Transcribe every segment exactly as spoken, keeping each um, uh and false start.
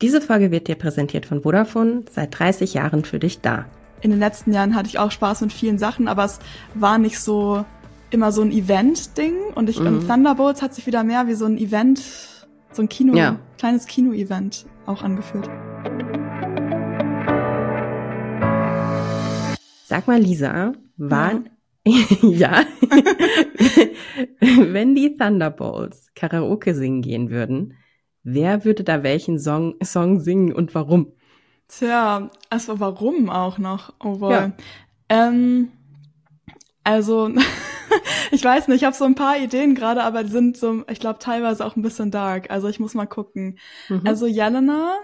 Diese Folge wird dir präsentiert von Vodafone, seit dreißig Jahren für dich da. In den letzten Jahren hatte ich auch Spaß mit vielen Sachen, aber es war nicht so immer so ein Event-Ding. Und ich, mhm. Thunderbolts hat sich wieder mehr wie so ein Event, so ein Kino, ja. kleines Kino-Event auch angefühlt. Sag mal, Lisa, waren, ja, ja. wenn die Thunderbolts Karaoke singen gehen würden, wer würde da welchen Song, Song singen und warum? Tja, also warum auch noch? Oh boy. Ja. Ähm, also, ich weiß nicht, ich habe so ein paar Ideen gerade, aber die sind so, ich glaube, teilweise auch ein bisschen dark. Also ich muss mal gucken. Mhm. Also Jelena,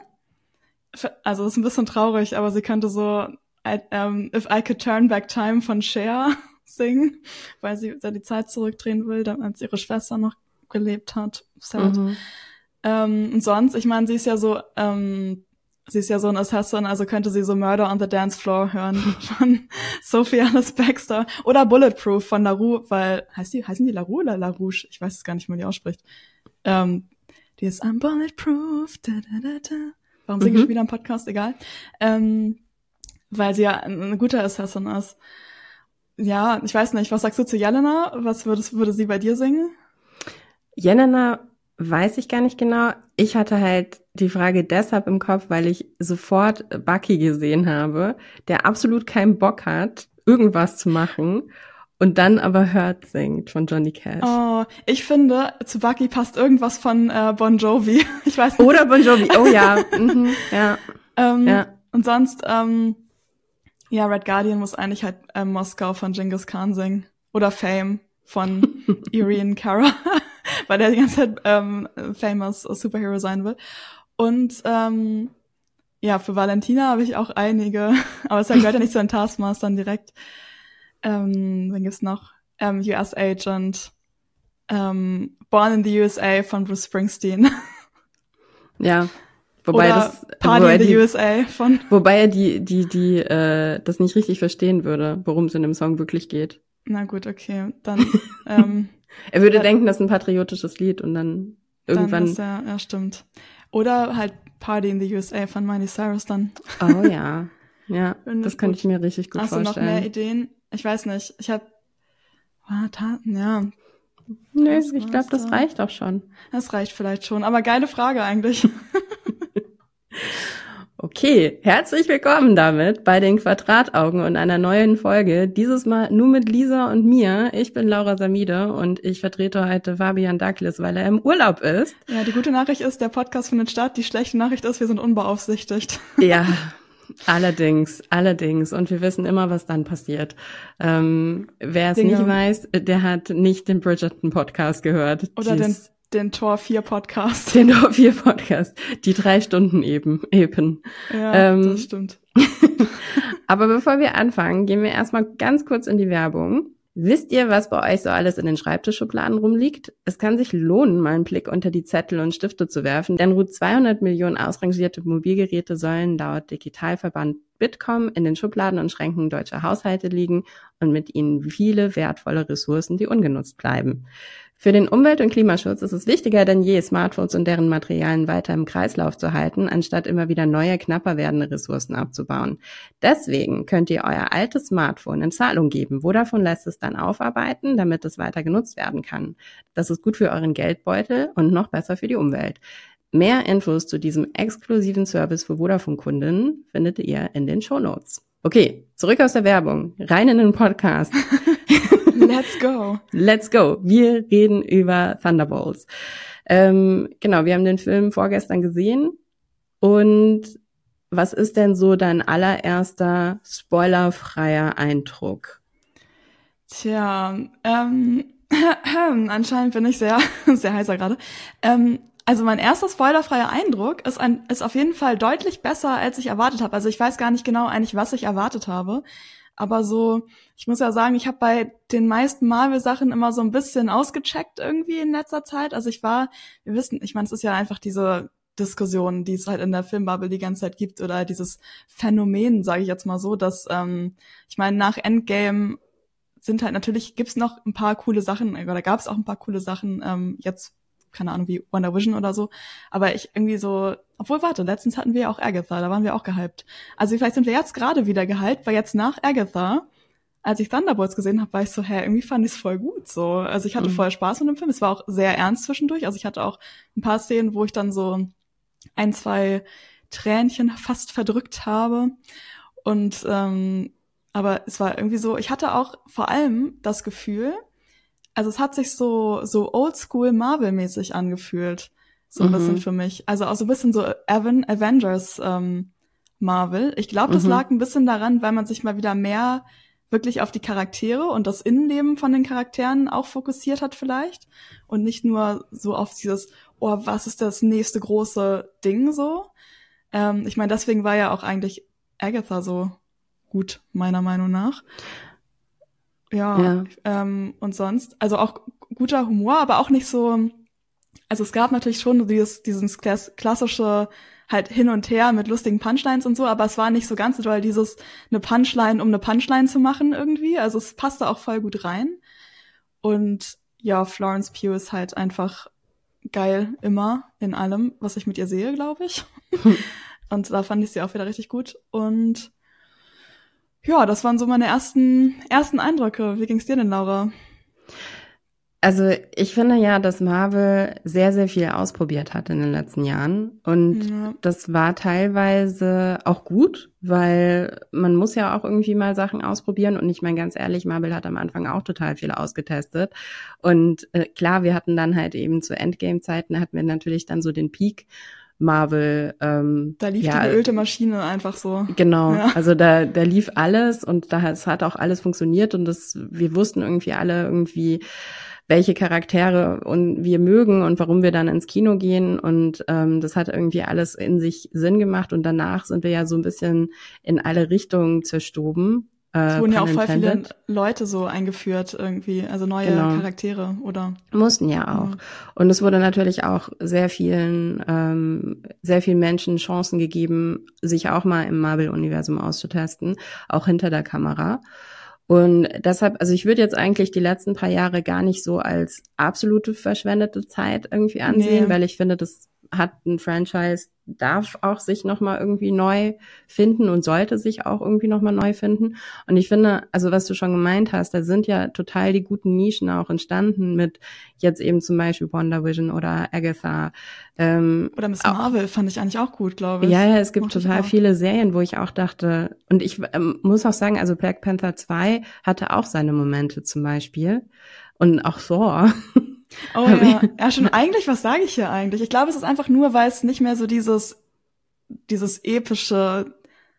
also das ist ein bisschen traurig, aber sie könnte so I, um, If I Could Turn Back Time von Cher singen, weil sie da die Zeit zurückdrehen will, als ihre Schwester noch gelebt hat. Sad. Mhm. Ähm, und sonst, ich meine, sie ist ja so, ähm, sie ist ja so ein Assassin, also könnte sie so Murder on the Dance Floor hören von Sophie Alice Baxter oder Bulletproof von LaRue, weil, heißt die, heißen die LaRue oder LaRouche? Ich weiß es gar nicht, wie man die ausspricht. Ähm, die ist I'm Bulletproof, da, da, da, da. Warum singe mhm. ich wieder im Podcast? Egal. Ähm, weil sie ja eine gute Assassin ist. Ja, ich weiß nicht, was sagst du zu Jelena? Was würdest, würde sie bei dir singen? Jelena weiß ich gar nicht genau. Ich hatte halt die Frage deshalb im Kopf, weil ich sofort Bucky gesehen habe, der absolut keinen Bock hat, irgendwas zu machen und dann aber Hurt singt von Johnny Cash. Oh, ich finde, zu Bucky passt irgendwas von äh, Bon Jovi. Ich weiß nicht. Oder Bon Jovi, oh ja. mhm, ja. Ähm, ja. Und sonst, ähm, ja, Red Guardian muss eigentlich halt äh, Moskau von Genghis Khan singen. Oder Fame von Irene Cara, weil der die ganze Zeit ähm, famous Superhero sein will. Und ähm, ja, für Valentina habe ich auch einige, aber es gehört ja nicht zu den Taskmastern direkt. Ähm, dann gibt's noch ähm, U S Agent, ähm, Born in the U S A von Bruce Springsteen. Ja. Wobei Oder das Party wobei in the die, U S A von wobei er die die die äh, das nicht richtig verstehen würde, worum es in dem Song wirklich geht. Na gut, okay, dann ähm, er würde ja, denken, das ist ein patriotisches Lied und dann irgendwann dann ist ja, ja stimmt. Oder halt Party in the U S A von Miley Cyrus dann. Oh ja. Ja, das kann ich mir richtig gut Hast vorstellen. Hast du noch mehr Ideen? Ich weiß nicht. Ich habe ja. Nö, ich glaube, das reicht auch schon. Das reicht vielleicht schon, aber geile Frage eigentlich. Okay, herzlich willkommen damit bei den Quadrataugen und einer neuen Folge. Dieses Mal nur mit Lisa und mir. Ich bin Laura Samide und ich vertrete heute Fabian Douglas, weil er im Urlaub ist. Ja, die gute Nachricht ist, der Podcast findet statt. Die schlechte Nachricht ist, wir sind unbeaufsichtigt. Ja, allerdings, allerdings. Und wir wissen immer, was dann passiert. Ähm, wer es nicht weiß, der hat nicht den Bridgerton-Podcast gehört. Oder den Den Tor vier Podcast. Den Tor vier Podcast. Die drei Stunden eben, eben. Ja, ähm, das stimmt. Aber bevor wir anfangen, gehen wir erstmal ganz kurz in die Werbung. Wisst ihr, was bei euch so alles in den Schreibtischschubladen rumliegt? Es kann sich lohnen, mal einen Blick unter die Zettel und Stifte zu werfen, denn rund zweihundert Millionen ausrangierte Mobilgeräte sollen laut Digitalverband Bitkom in den Schubladen und Schränken deutscher Haushalte liegen und mit ihnen viele wertvolle Ressourcen, die ungenutzt bleiben. Für den Umwelt- und Klimaschutz ist es wichtiger denn je, Smartphones und deren Materialien weiter im Kreislauf zu halten, anstatt immer wieder neue, knapper werdende Ressourcen abzubauen. Deswegen könnt ihr euer altes Smartphone in Zahlung geben. Vodafone lässt es dann aufarbeiten, damit es weiter genutzt werden kann. Das ist gut für euren Geldbeutel und noch besser für die Umwelt. Mehr Infos zu diesem exklusiven Service für Vodafone-Kundinnen findet ihr in den Shownotes. Okay, zurück aus der Werbung, rein in den Podcast. Let's go. Let's go. Wir reden über Thunderbolts. Ähm, genau, wir haben den Film vorgestern gesehen. Und was ist denn so dein allererster spoilerfreier Eindruck? Tja, ähm, anscheinend bin ich sehr, sehr heißer gerade. Ähm, also mein erster spoilerfreier Eindruck ist, ein, ist auf jeden Fall deutlich besser, als ich erwartet habe. Also ich weiß gar nicht genau eigentlich, was ich erwartet habe. Aber so, ich muss ja sagen, ich habe bei den meisten Marvel-Sachen immer so ein bisschen ausgecheckt irgendwie in letzter Zeit. Also ich war, wir wissen, ich meine, es ist ja einfach diese Diskussion, die es halt in der Filmbubble die ganze Zeit gibt oder dieses Phänomen, sage ich jetzt mal so, dass, ähm, ich meine, nach Endgame sind halt natürlich, gibt's noch ein paar coole Sachen, oder gab es auch ein paar coole Sachen ähm, jetzt keine Ahnung, wie Wonder Vision oder so. Aber ich irgendwie so, obwohl, warte, letztens hatten wir ja auch Agatha, da waren wir auch gehypt. Also vielleicht sind wir jetzt gerade wieder gehypt, weil jetzt nach Agatha, als ich Thunderbolts gesehen habe, war ich so, hä, irgendwie fand ich es voll gut so. Also ich hatte Mhm. voll Spaß mit dem Film. Es war auch sehr ernst zwischendurch. Also ich hatte auch ein paar Szenen, wo ich dann so ein, zwei Tränchen fast verdrückt habe. Und ähm, aber es war irgendwie so, ich hatte auch vor allem das Gefühl, also es hat sich so so Oldschool Marvel-mäßig angefühlt, so ein Mhm. bisschen für mich. Also auch so ein bisschen so Aven- Avengers ähm, Marvel. Ich glaube, das Mhm. lag ein bisschen daran, weil man sich mal wieder mehr wirklich auf die Charaktere und das Innenleben von den Charakteren auch fokussiert hat vielleicht und nicht nur so auf dieses, oh, was ist das nächste große Ding so. Ähm, ich meine, deswegen war ja auch eigentlich Agatha so gut, meiner Meinung nach. Ja, Ja. ähm, und sonst, also auch guter Humor, aber auch nicht so, also es gab natürlich schon dieses, dieses klass- klassische halt hin und her mit lustigen Punchlines und so, aber es war nicht so ganz so doll dieses, eine Punchline, um eine Punchline zu machen irgendwie, also es passte auch voll gut rein. Und ja, Florence Pugh ist halt einfach geil immer in allem, was ich mit ihr sehe, glaube ich. Und da fand ich sie auch wieder richtig gut. Und ja, das waren so meine ersten ersten Eindrücke. Wie ging's dir denn, Laura? Also ich finde ja, dass Marvel sehr, sehr viel ausprobiert hat in den letzten Jahren. Und Ja. das war teilweise auch gut, weil man muss ja auch irgendwie mal Sachen ausprobieren. Und ich meine ganz ehrlich, Marvel hat am Anfang auch total viel ausgetestet. Und äh, klar, wir hatten dann halt eben zu Endgame-Zeiten, hatten wir natürlich dann so den Peak Marvel. Ähm, Da lief ja, die geölte Maschine einfach so. Genau, Ja. also da da lief alles und da es hat auch alles funktioniert und das wir wussten irgendwie alle irgendwie, welche Charaktere und wir mögen und warum wir dann ins Kino gehen und ähm, das hat irgendwie alles in sich Sinn gemacht und danach sind wir ja so ein bisschen in alle Richtungen zerstoben. Es Äh, wurden ja auch pun voll viele intended. Leute so eingeführt irgendwie, also neue Genau. Charaktere oder Mussten ja auch. Ja. Und es wurde natürlich auch sehr vielen, ähm, sehr vielen Menschen Chancen gegeben, sich auch mal im Marvel-Universum auszutesten, auch hinter der Kamera. Und deshalb, also ich würde jetzt eigentlich die letzten paar Jahre gar nicht so als absolute verschwendete Zeit irgendwie ansehen, Nee. weil ich finde, das hat ein Franchise, darf auch sich nochmal irgendwie neu finden und sollte sich auch irgendwie nochmal neu finden. Und ich finde, also was du schon gemeint hast, da sind ja total die guten Nischen auch entstanden mit jetzt eben zum Beispiel Wonder Vision oder Agatha. Ähm, Oder Miss auch, Marvel fand ich eigentlich auch gut, glaube ich. ja, ja, es gibt Mochte ich total auch. viele Serien, wo ich auch dachte, und ich ähm, muss auch sagen, also Black Panther zwei hatte auch seine Momente zum Beispiel. Und auch Thor. Oh ja, ja schon eigentlich, was sage ich hier eigentlich? Ich glaube, es ist einfach nur, weil es nicht mehr so dieses, dieses epische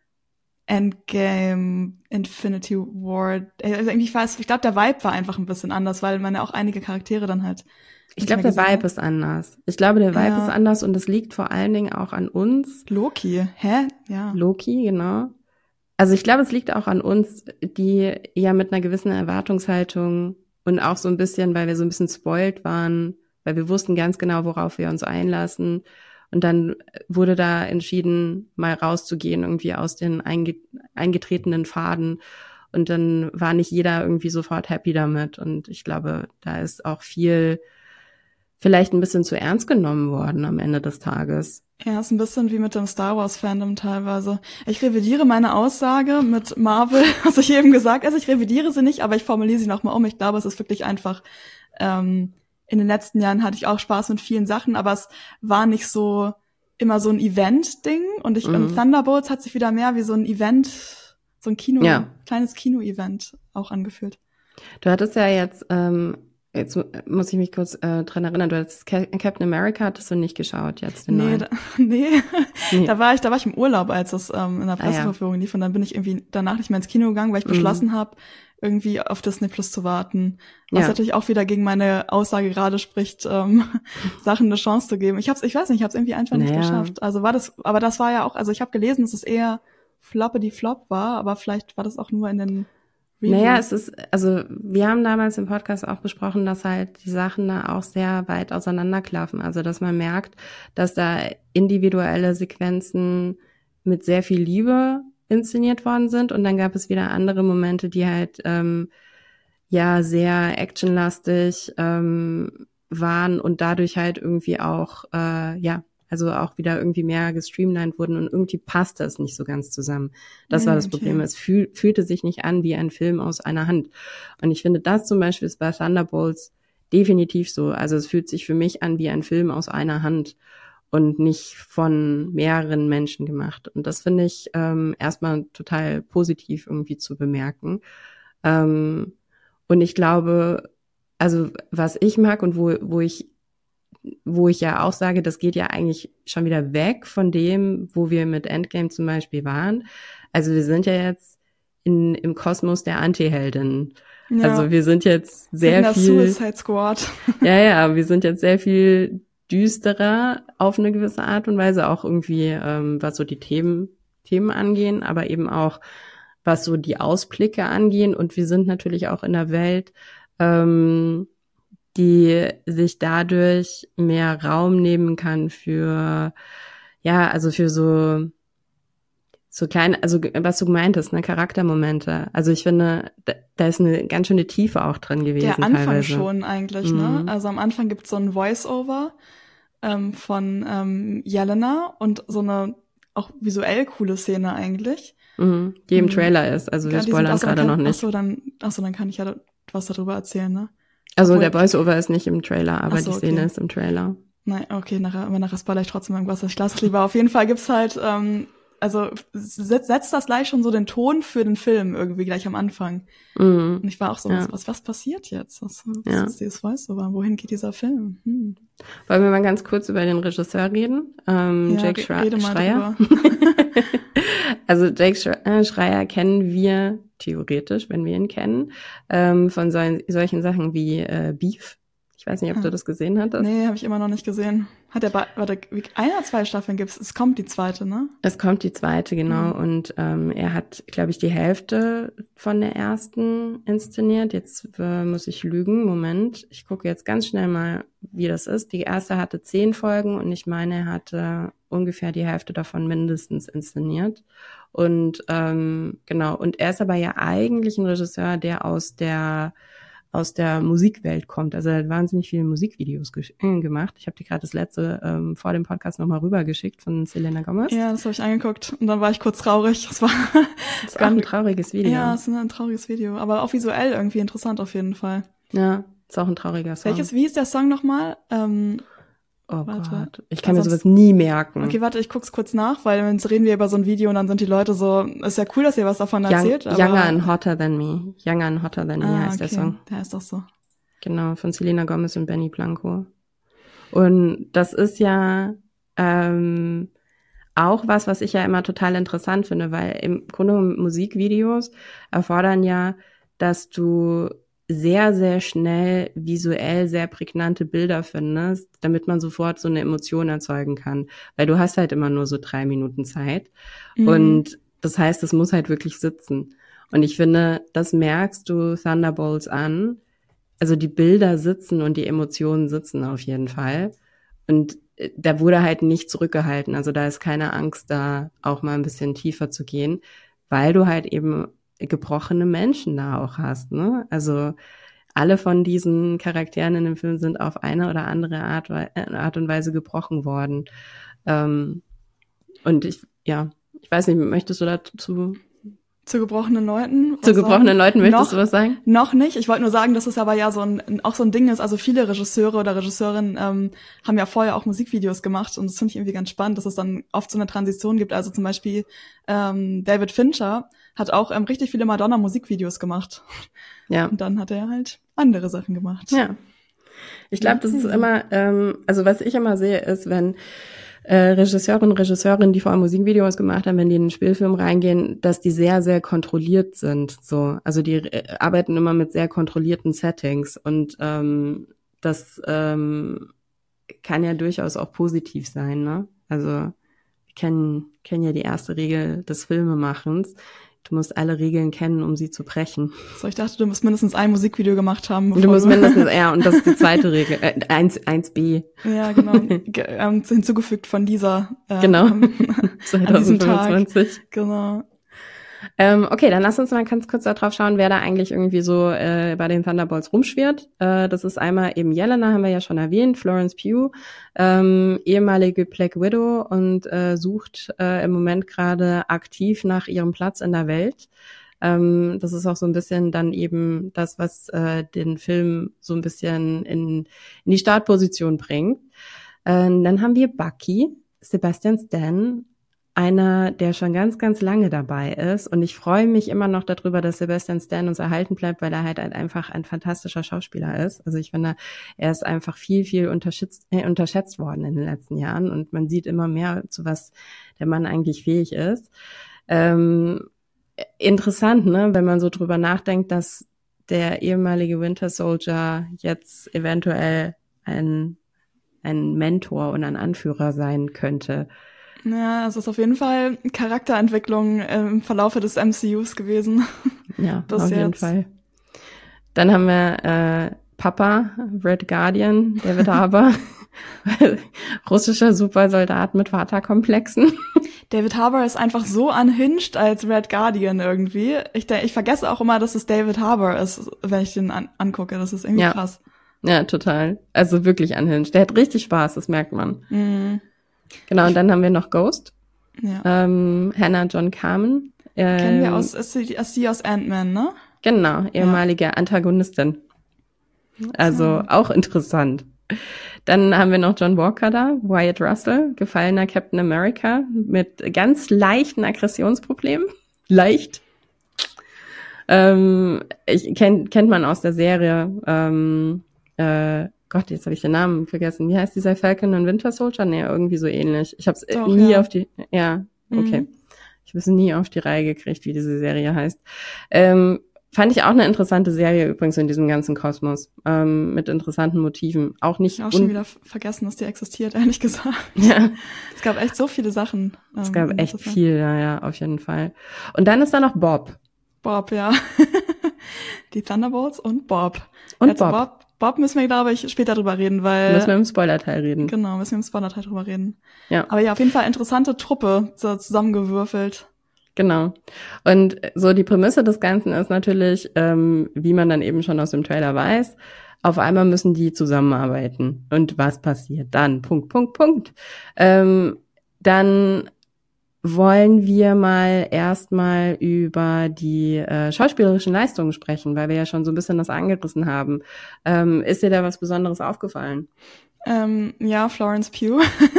Endgame, Infinity War, also irgendwie weiß, ich glaube, der Vibe war einfach ein bisschen anders, weil man ja auch einige Charaktere dann halt Ich nicht glaube, mehr der gesehen Vibe hat. ist anders. Ich glaube, der Vibe Ja. ist anders und das liegt vor allen Dingen auch an uns. Loki, hä? Ja. Loki, genau. Also ich glaube, es liegt auch an uns, die ja mit einer gewissen Erwartungshaltung und auch so ein bisschen, weil wir so ein bisschen spoiled waren, weil wir wussten ganz genau, worauf wir uns einlassen. Und dann wurde da entschieden, mal rauszugehen, irgendwie aus den einge- eingetretenen Pfaden. Und dann war nicht jeder irgendwie sofort happy damit. Und ich glaube, da ist auch viel vielleicht ein bisschen zu ernst genommen worden am Ende des Tages. Ja, ist ein bisschen wie mit dem Star Wars Fandom teilweise. Ich revidiere meine Aussage mit Marvel, was ich eben gesagt habe. Also ich revidiere sie nicht, aber ich formuliere sie nochmal um. Ich glaube, es ist wirklich einfach, ähm, in den letzten Jahren hatte ich auch Spaß mit vielen Sachen, aber es war nicht so immer so ein Event-Ding. Und ich, Mhm. und Thunderbolts hat sich wieder mehr wie so ein Event, so ein Kino, Ja. kleines Kino-Event auch angefühlt. Du hattest ja jetzt, ähm, jetzt muss ich mich kurz äh, dran erinnern, du hattest Captain America, hattest du nicht geschaut jetzt, den Nee, neuen. da, nee. Nee. da war ich, da war ich im Urlaub, als es ähm, in der Ah, ja. Presseverführung lief, und dann bin ich irgendwie danach nicht mehr ins Kino gegangen, weil ich Mhm. beschlossen habe, irgendwie auf Disney Plus zu warten. Was Ja. natürlich auch wieder gegen meine Aussage gerade spricht, ähm, Sachen eine Chance zu geben. Ich hab's, ich weiß nicht, ich hab's irgendwie einfach nicht Naja. geschafft. Also war das, aber das war ja auch, also ich habe gelesen, dass es eher floppity flop war, aber vielleicht war das auch nur in den Reviews. Naja, es ist, also wir haben damals im Podcast auch besprochen, dass halt die Sachen da auch sehr weit auseinanderklaffen. Also dass man merkt, dass da individuelle Sequenzen mit sehr viel Liebe inszeniert worden sind und dann gab es wieder andere Momente, die halt ähm, ja sehr actionlastig ähm, waren und dadurch halt irgendwie auch, äh, ja, also auch wieder irgendwie mehr gestreamlined wurden und irgendwie passte es nicht so ganz zusammen. Das war das Okay. Problem. Es fühl, fühlte sich nicht an wie ein Film aus einer Hand. Und ich finde, das zum Beispiel ist bei Thunderbolts definitiv so. Also es fühlt sich für mich an wie ein Film aus einer Hand und nicht von mehreren Menschen gemacht. Und das finde ich ähm, erstmal total positiv irgendwie zu bemerken. Ähm, und ich glaube, also was ich mag und wo, wo ich wo ich ja auch sage, das geht ja eigentlich schon wieder weg von dem, wo wir mit Endgame zum Beispiel waren. Also wir sind ja jetzt in, im Kosmos der Antiheldinnen. Ja. Also wir sind jetzt sehr sind viel... Suicide Squad. Ja, ja, wir sind jetzt sehr viel düsterer auf eine gewisse Art und Weise, auch irgendwie, ähm, was so die Themen, Themen angehen, aber eben auch, was so die Ausblicke angehen. Und wir sind natürlich auch in der Welt, ähm, die sich dadurch mehr Raum nehmen kann für, ja, also für so, so kleine, also was du gemeintest, ne, Charaktermomente. Also ich finde, da, da ist eine ganz schöne Tiefe auch drin gewesen. Der Anfang teilweise. schon eigentlich, mhm. ne? Also am Anfang gibt's so ein Voice-Over ähm, von ähm, Jelena und so eine auch visuell coole Szene eigentlich. Mhm. Die im Trailer ist, also wir ja, spoilern es gerade noch nicht. Achso, dann, achso, dann kann ich ja was darüber erzählen, ne? Also Obwohl, der Voice-Over ist nicht im Trailer, aber so, die Szene okay. ist im Trailer. Nein, okay, nachher, aber nachher spoilere ich trotzdem irgendwas, ich lasse es lieber. Auf jeden Fall gibt's halt, ähm, also setzt setz das gleich schon so den Ton für den Film irgendwie gleich am Anfang. Mhm. Und ich war auch so, ja. was, was passiert jetzt? Was, was ja. ist dieses Voice-Over? Wohin geht dieser Film? Hm. Wollen wir mal ganz kurz über den Regisseur reden? Ähm, ja, Jake Schre- rede mal Schreier. Also Jake Schreier kennen wir theoretisch, wenn wir ihn kennen, ähm, von so, solchen Sachen wie äh, Beef. Ich weiß nicht, ob ah. du das gesehen hattest. Nee, habe ich immer noch nicht gesehen. Hat er bei, warte, ein oder zwei Staffeln gibt's? Es kommt die zweite, ne? Es kommt die zweite, genau. Mhm. Und ähm, er hat, glaube ich, die Hälfte von der ersten inszeniert. Jetzt äh, muss ich lügen. Moment, ich gucke jetzt ganz schnell mal, wie das ist. Die erste hatte zehn Folgen und ich meine, er hatte ungefähr die Hälfte davon mindestens inszeniert. Und ähm, genau, und er ist aber ja eigentlich ein Regisseur, der aus der aus der Musikwelt kommt. Also er hat wahnsinnig viele Musikvideos ge- gemacht. Ich habe dir gerade das letzte ähm, vor dem Podcast nochmal rübergeschickt von Selena Gomez. Ja, das habe ich angeguckt und dann war ich kurz traurig. Das war das ist auch ein trauriges Video. Ja, es ist ein trauriges Video, aber auch visuell irgendwie interessant auf jeden Fall. Ja, ist auch ein trauriger Song. Welches, wie ist der Song nochmal? Ähm, Oh warte. Gott, ich kann also mir sowas nie merken. Okay, warte, ich guck's kurz nach, weil jetzt reden wir über so ein Video und dann sind die Leute so, ist ja cool, dass ihr was davon Young, erzählt. Aber Younger and Hotter Than Me. Younger and Hotter Than Me ah, heißt okay. der Song. Der heißt doch so. Genau, von Selena Gomez und Benny Blanco. Und das ist ja ähm, auch was, was ich ja immer total interessant finde, weil im Grunde Musikvideos erfordern ja, dass du sehr, sehr schnell visuell sehr prägnante Bilder findest, damit man sofort so eine Emotion erzeugen kann. Weil du hast halt immer nur so drei Minuten Zeit. Mhm. Und das heißt, es muss halt wirklich sitzen. Und ich finde, das merkst du Thunderbolts an. Also die Bilder sitzen und die Emotionen sitzen auf jeden Fall. Und da wurde halt nicht zurückgehalten. Also da ist keine Angst da, auch mal ein bisschen tiefer zu gehen, weil du halt eben gebrochene Menschen da auch hast, ne? Also alle von diesen Charakteren in dem Film sind auf eine oder andere Art, Art und Weise gebrochen worden. Ähm, und ich, ja, ich weiß nicht, möchtest du dazu? Zu gebrochenen Leuten? Zu gebrochenen Leuten möchtest noch, du was sagen? Noch nicht. Ich wollte nur sagen, dass es aber ja so ein, auch so ein Ding ist. Also viele Regisseure oder Regisseurinnen ähm, haben ja vorher auch Musikvideos gemacht und das finde ich irgendwie ganz spannend, dass es dann oft so eine Transition gibt. Also zum Beispiel ähm, David Fincher hat auch ähm, richtig viele Madonna-Musikvideos gemacht. Ja. Und dann hat er halt andere Sachen gemacht. Ja. Ich glaube, das ist immer, ähm, also was ich immer sehe, ist, wenn Äh, Regisseure und Regisseurinnen, die vor allem Musikvideos gemacht haben, wenn die in den Spielfilm reingehen, dass die sehr, sehr kontrolliert sind. So, also die äh, arbeiten immer mit sehr kontrollierten Settings und ähm, das ähm, kann ja durchaus auch positiv sein, ne? Also wir kennen kennen ja die erste Regel des Filmemachens. Du musst alle Regeln kennen, um sie zu brechen. So, ich dachte, du musst mindestens ein Musikvideo gemacht haben. Du musst du mindestens, ja, und das ist die zweite Regel, äh, eins, eins b. Ja, genau, Ge- ähm, hinzugefügt von dieser. Äh, genau, an diesem Tag. zwanzig fünfundzwanzig. Genau. Ähm, okay, dann lass uns mal ganz kurz darauf schauen, wer da eigentlich irgendwie so äh, bei den Thunderbolts rumschwirrt. Äh, das ist einmal eben Yelena, haben wir ja schon erwähnt, Florence Pugh, ähm, ehemalige Black Widow und äh, sucht äh, im Moment gerade aktiv nach ihrem Platz in der Welt. Ähm, das ist auch so ein bisschen dann eben das, was äh, den Film so ein bisschen in, in die Startposition bringt. Äh, dann haben wir Bucky, Sebastian Stan, einer, der schon ganz, ganz lange dabei ist. Und ich freue mich immer noch darüber, dass Sebastian Stan uns erhalten bleibt, weil er halt einfach ein fantastischer Schauspieler ist. Also ich finde, er ist einfach viel, viel unterschätzt, äh, unterschätzt worden in den letzten Jahren. Und man sieht immer mehr, zu was der Mann eigentlich fähig ist. Ähm, interessant, ne, wenn man so drüber nachdenkt, dass der ehemalige Winter Soldier jetzt eventuell ein, ein Mentor und ein Anführer sein könnte. Ja, es ist auf jeden Fall Charakterentwicklung im Verlaufe des M C Us gewesen. Ja, auf jetzt. jeden Fall. Dann haben wir äh, Papa, Red Guardian, David Harbour, russischer Supersoldat mit Vaterkomplexen. David Harbour ist einfach so unhinged als Red Guardian irgendwie. Ich, ich vergesse auch immer, dass es David Harbour ist, wenn ich den an, angucke. Das ist irgendwie ja. krass. Ja, total. Also wirklich unhinged. Der hat richtig Spaß, das merkt man. Mhm. Genau, und dann haben wir noch Ghost. Ja. Ähm, Hannah John Kamen. Ähm, Kennen wir aus, ist sie, ist sie aus Ant-Man, ne? Genau, ehemalige ja. Antagonistin. Also ja. auch interessant. Dann haben wir noch John Walker da, Wyatt Russell, gefallener Captain America mit ganz leichten Aggressionsproblemen. Leicht. Ähm, ich kennt kennt man aus der Serie. Ähm, äh, Gott, jetzt habe ich den Namen vergessen. Wie heißt dieser Falcon und Winter Soldier? Nee, irgendwie so ähnlich. Ich habe es nie ja. auf die, ja, okay. Mhm. Ich habe es nie auf die Reihe gekriegt, wie diese Serie heißt. Ähm, fand ich auch eine interessante Serie übrigens in diesem ganzen Kosmos, ähm, mit interessanten Motiven. Auch nicht. Ich habe auch schon wieder vergessen, dass die existiert, ehrlich gesagt. Ja. Es gab echt so viele Sachen. Ähm, es gab echt viel, ja, ja, auf jeden Fall. Und dann ist da noch Bob. Bob, ja. Die Thunderbolts und Bob. Und also Bob. Bob. Bob müssen wir, glaube ich, später drüber reden, weil... Müssen wir im Spoiler-Teil reden. Genau, müssen wir im Spoiler-Teil drüber reden. Ja. Aber ja, auf jeden Fall interessante Truppe so zusammengewürfelt. Genau. Und so die Prämisse des Ganzen ist natürlich, ähm, wie man dann eben schon aus dem Trailer weiß, auf einmal müssen die zusammenarbeiten. Und was passiert dann? Punkt, Punkt, Punkt. Ähm, dann wollen wir mal erstmal über die äh, schauspielerischen Leistungen sprechen, weil wir ja schon so ein bisschen das angerissen haben. Ähm, ist dir da was Besonderes aufgefallen? Ähm, ja, Florence Pugh.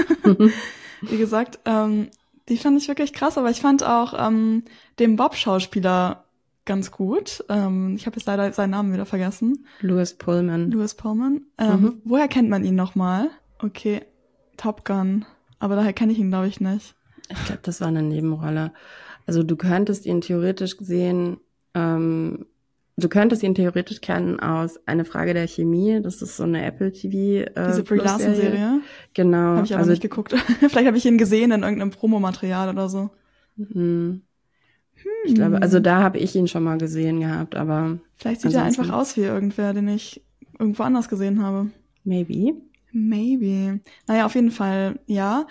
Wie gesagt, ähm, die fand ich wirklich krass, aber ich fand auch ähm, den Bob-Schauspieler ganz gut. Ähm, ich habe jetzt leider seinen Namen wieder vergessen. Lewis Pullman. Lewis Pullman. Ähm, mhm. Woher kennt man ihn nochmal? Okay, Top Gun. Aber daher kenne ich ihn, glaube ich, nicht. Ich glaube, das war eine Nebenrolle. Also du könntest ihn theoretisch gesehen, ähm, du könntest ihn theoretisch kennen aus Eine Frage der Chemie. Das ist so eine Apple T V. Äh, Diese Brie Larson-Serie? Genau. Habe ich aber also, nicht geguckt. Vielleicht habe ich ihn gesehen in irgendeinem Promomaterial oder so. Hm. Ich glaube, also da habe ich ihn schon mal gesehen gehabt, aber... Vielleicht sieht er einfach aus wie irgendwer, den ich irgendwo anders gesehen habe. Maybe. Maybe. Naja, auf jeden Fall, ja.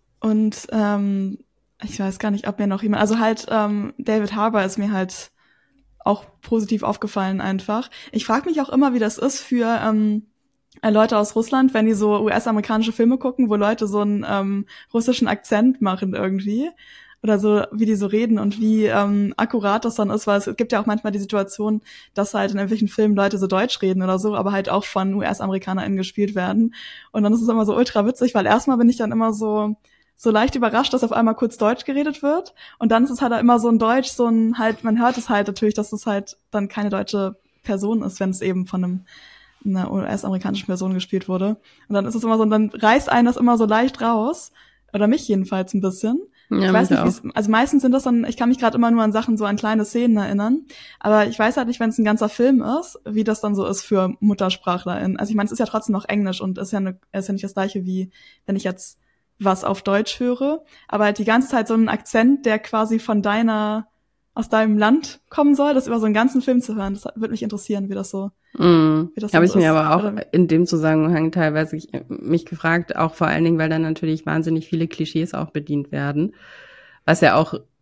Und ähm, ich weiß gar nicht, ob mir noch jemand... Also halt, ähm, David Harbour ist mir halt auch positiv aufgefallen einfach. Ich frage mich auch immer, wie das ist für ähm, Leute aus Russland, wenn die so U S-amerikanische Filme gucken, wo Leute so einen ähm, russischen Akzent machen irgendwie. Oder so, wie die so reden und wie ähm, akkurat das dann ist, weil es gibt ja auch manchmal die Situation, dass halt in irgendwelchen Filmen Leute so Deutsch reden oder so, aber halt auch von U S-AmerikanerInnen gespielt werden. Und dann ist es immer so ultra witzig, weil erstmal bin ich dann immer so so leicht überrascht, dass auf einmal kurz Deutsch geredet wird. Und dann ist es halt immer so ein Deutsch, so ein halt, man hört es halt natürlich, dass es halt dann keine deutsche Person ist, wenn es eben von einem einer U S-amerikanischen Person gespielt wurde. Und dann ist es immer so, und dann reißt einen das immer so leicht raus. Oder mich jedenfalls ein bisschen. Ja, ich weiß nicht, wie also meistens sind das dann, ich kann mich gerade immer nur an Sachen, so an kleine Szenen erinnern, aber ich weiß halt nicht, wenn es ein ganzer Film ist, wie das dann so ist für MuttersprachlerInnen. Also ich meine, es ist ja trotzdem noch Englisch und ist ja, eine, ist ja nicht das gleiche, wie wenn ich jetzt was auf Deutsch höre, aber halt die ganze Zeit so ein Akzent, der quasi von deiner, aus deinem Land kommen soll, das über so einen ganzen Film zu hören, das würde mich interessieren, wie das so mm. wie das Habe ich ist. Mir aber auch Oder? in dem Zusammenhang teilweise mich gefragt, auch vor allen Dingen, weil dann natürlich wahnsinnig viele Klischees auch bedient werden, was ja auch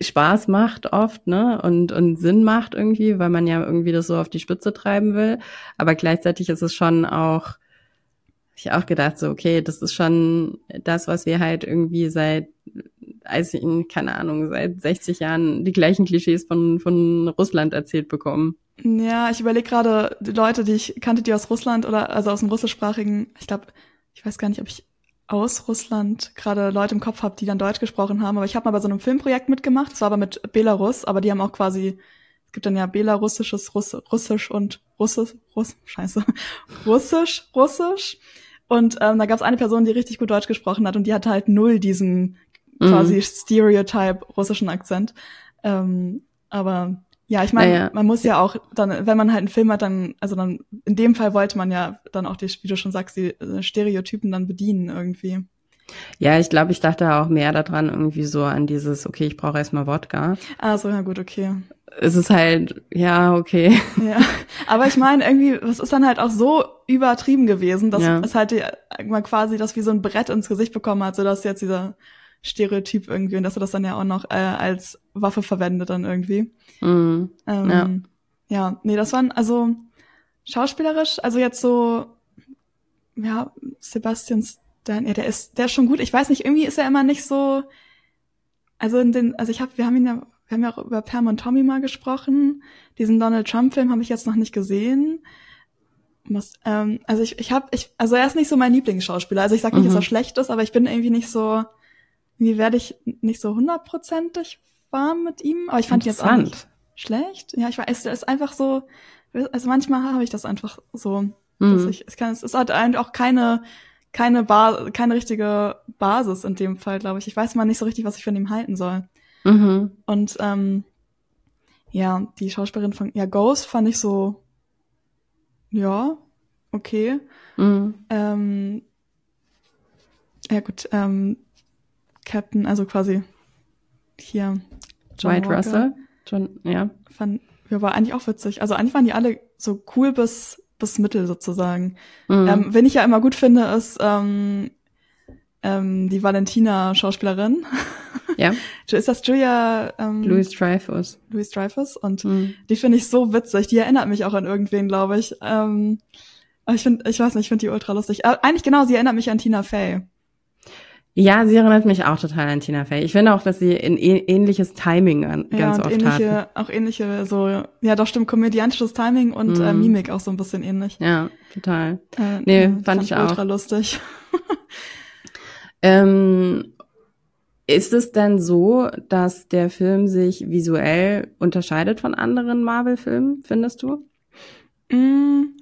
Spaß macht oft, ne, und, und Sinn macht irgendwie, weil man ja irgendwie das so auf die Spitze treiben will. Aber gleichzeitig ist es schon auch, hab ich auch gedacht, so, okay, das ist schon das, was wir halt irgendwie seit, also in, keine Ahnung, seit sechzig Jahren die gleichen Klischees von, von Russland erzählt bekommen. Ja, ich überlege gerade, die Leute, die ich kannte, die aus Russland oder, also aus dem russischsprachigen, ich glaube, ich weiß gar nicht, ob ich aus Russland gerade Leute im Kopf habe, die dann Deutsch gesprochen haben, aber ich habe mal bei so einem Filmprojekt mitgemacht, das war aber mit Belarus, aber die haben auch quasi, es gibt dann ja belarussisches, Russ, Russisch und Russisch, Russ, scheiße, Russisch, Russisch und ähm, da gab es eine Person, die richtig gut Deutsch gesprochen hat und die hatte halt null diesen quasi mhm. Stereotype russischen Akzent, ähm, aber ja, ich meine, naja. Man muss ja auch dann, wenn man halt einen Film hat, dann, also dann, in dem Fall wollte man ja dann auch die, wie du schon sagst, die Stereotypen dann bedienen irgendwie. Ja, ich glaube, ich dachte auch mehr daran irgendwie so an dieses, okay, ich brauche erstmal Wodka. Ah, so, ja gut, okay. Es ist halt, ja, okay. Ja, aber ich meine, irgendwie, das ist dann halt auch so übertrieben gewesen, dass ja. es halt mal quasi das wie so ein Brett ins Gesicht bekommen hat, sodass jetzt dieser Stereotyp irgendwie und dass er das dann ja auch noch äh, als Waffe verwendet dann irgendwie. Mhm. Ähm, ja. ja, nee, das waren also schauspielerisch, also jetzt so, ja, Sebastian Stan, ja, der ist, der ist schon gut. Ich weiß nicht, irgendwie ist er immer nicht so, also in den, also ich habe, wir haben ihn ja, wir haben ja auch über Pam und Tommy mal gesprochen. Diesen Donald Trump-Film habe ich jetzt noch nicht gesehen. Was, ähm, also ich, ich habe, ich, also er ist nicht so mein Lieblingsschauspieler. Also ich sag nicht, mhm. dass er schlecht ist, aber ich bin irgendwie nicht so, irgendwie werde ich nicht so hundertprozentig warm mit ihm. Aber ich fand ihn jetzt auch nicht schlecht. Ja, ich weiß, er ist einfach so, also manchmal habe ich das einfach so, mhm. dass ich, es kann, es ist halt auch keine, keine Bar, keine richtige Basis in dem Fall, glaube ich. Ich weiß mal nicht so richtig, was ich von ihm halten soll. Mhm. Und ähm, ja, die Schauspielerin von ja Ghost fand ich so, ja, okay. Mhm. Ähm, ja gut, ähm, Captain, also quasi hier John White Walker, Russell, John, ja, fand, ja, war eigentlich auch witzig. Also eigentlich waren die alle so cool bis bis mittel sozusagen. Mhm. Ähm, wen ich ja immer gut finde, ist ähm, ähm, die Valentina-Schauspielerin. Ja. Ist das Julia ähm, Louis Dreyfus. Louis Dreyfus und mhm. die finde ich so witzig. Die erinnert mich auch an irgendwen, glaube ich. Ähm, ich finde, ich weiß nicht, ich finde die ultra lustig. Äh, eigentlich genau, sie erinnert mich an Tina Fey. Ja, sie erinnert mich auch total an Tina Fey. Ich finde auch, dass sie ein ähnliches Timing an, ja, ganz und oft ähnliche, hat. Auch ähnliche, so, ja doch stimmt, komödiantisches Timing und mhm. äh, Mimik auch so ein bisschen ähnlich. Ja, total. Äh, nee, fand, fand ich auch. Ultra lustig. ähm, ist es denn so, dass der Film sich visuell unterscheidet von anderen Marvel-Filmen, findest du? Mm.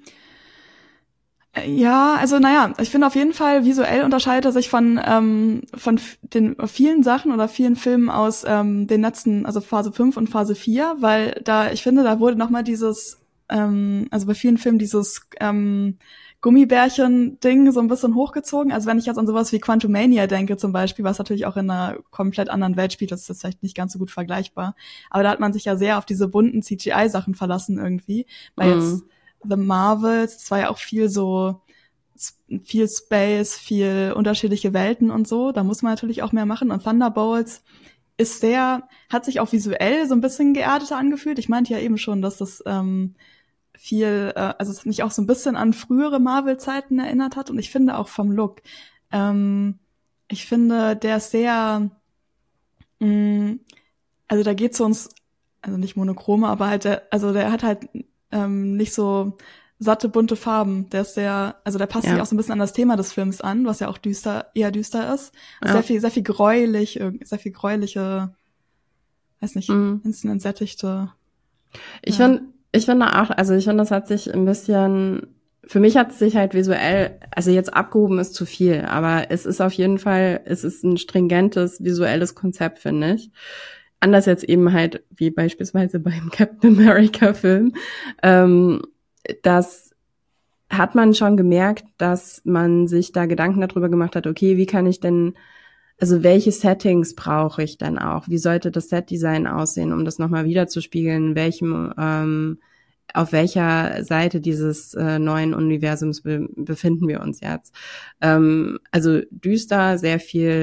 Ja, also naja, ich finde auf jeden Fall, visuell unterscheidet er sich von ähm, von den vielen Sachen oder vielen Filmen aus ähm, den letzten, also Phase fünf und Phase vier, weil da, ich finde, da wurde nochmal dieses, ähm, also bei vielen Filmen dieses ähm, Gummibärchen-Ding so ein bisschen hochgezogen. Also wenn ich jetzt an sowas wie Quantumania denke zum Beispiel, was natürlich auch in einer komplett anderen Welt spielt, das ist jetzt vielleicht nicht ganz so gut vergleichbar. Aber da hat man sich ja sehr auf diese bunten C G I-Sachen verlassen irgendwie, weil mhm. jetzt The Marvels, es war ja auch viel so, viel Space, viel unterschiedliche Welten und so, da muss man natürlich auch mehr machen. Und Thunderbolts ist sehr, hat sich auch visuell so ein bisschen geerdeter angefühlt. Ich meinte ja eben schon, dass das ähm, viel, äh, also es mich auch so ein bisschen an frühere Marvel-Zeiten erinnert hat. Und ich finde auch vom Look, ähm, ich finde, der ist sehr, mh, also da geht's so uns, also nicht monochrome, aber halt, der, also der hat halt ähm, nicht so satte, bunte Farben. Der ist sehr, also der passt ja. sich auch so ein bisschen an das Thema des Films an, was ja auch düster, eher düster ist. Ja. Sehr viel, sehr viel gräulich, sehr viel gräuliche, weiß nicht, mhm. instant entsättigte. Ich ja. finde, ich finde auch, also ich finde, das hat sich ein bisschen, für mich hat es sich halt visuell, also jetzt abgehoben ist zu viel, aber es ist auf jeden Fall, es ist ein stringentes visuelles Konzept, finde ich. Anders jetzt eben halt, wie beispielsweise beim Captain America Film, ähm, das hat man schon gemerkt, dass man sich da Gedanken darüber gemacht hat, okay, wie kann ich denn, also welche Settings brauche ich denn auch? Wie sollte das Setdesign aussehen, um das nochmal wiederzuspiegeln? Welchem, ähm, auf welcher Seite dieses äh, neuen Universums be- befinden wir uns jetzt? Ähm, also düster, sehr viel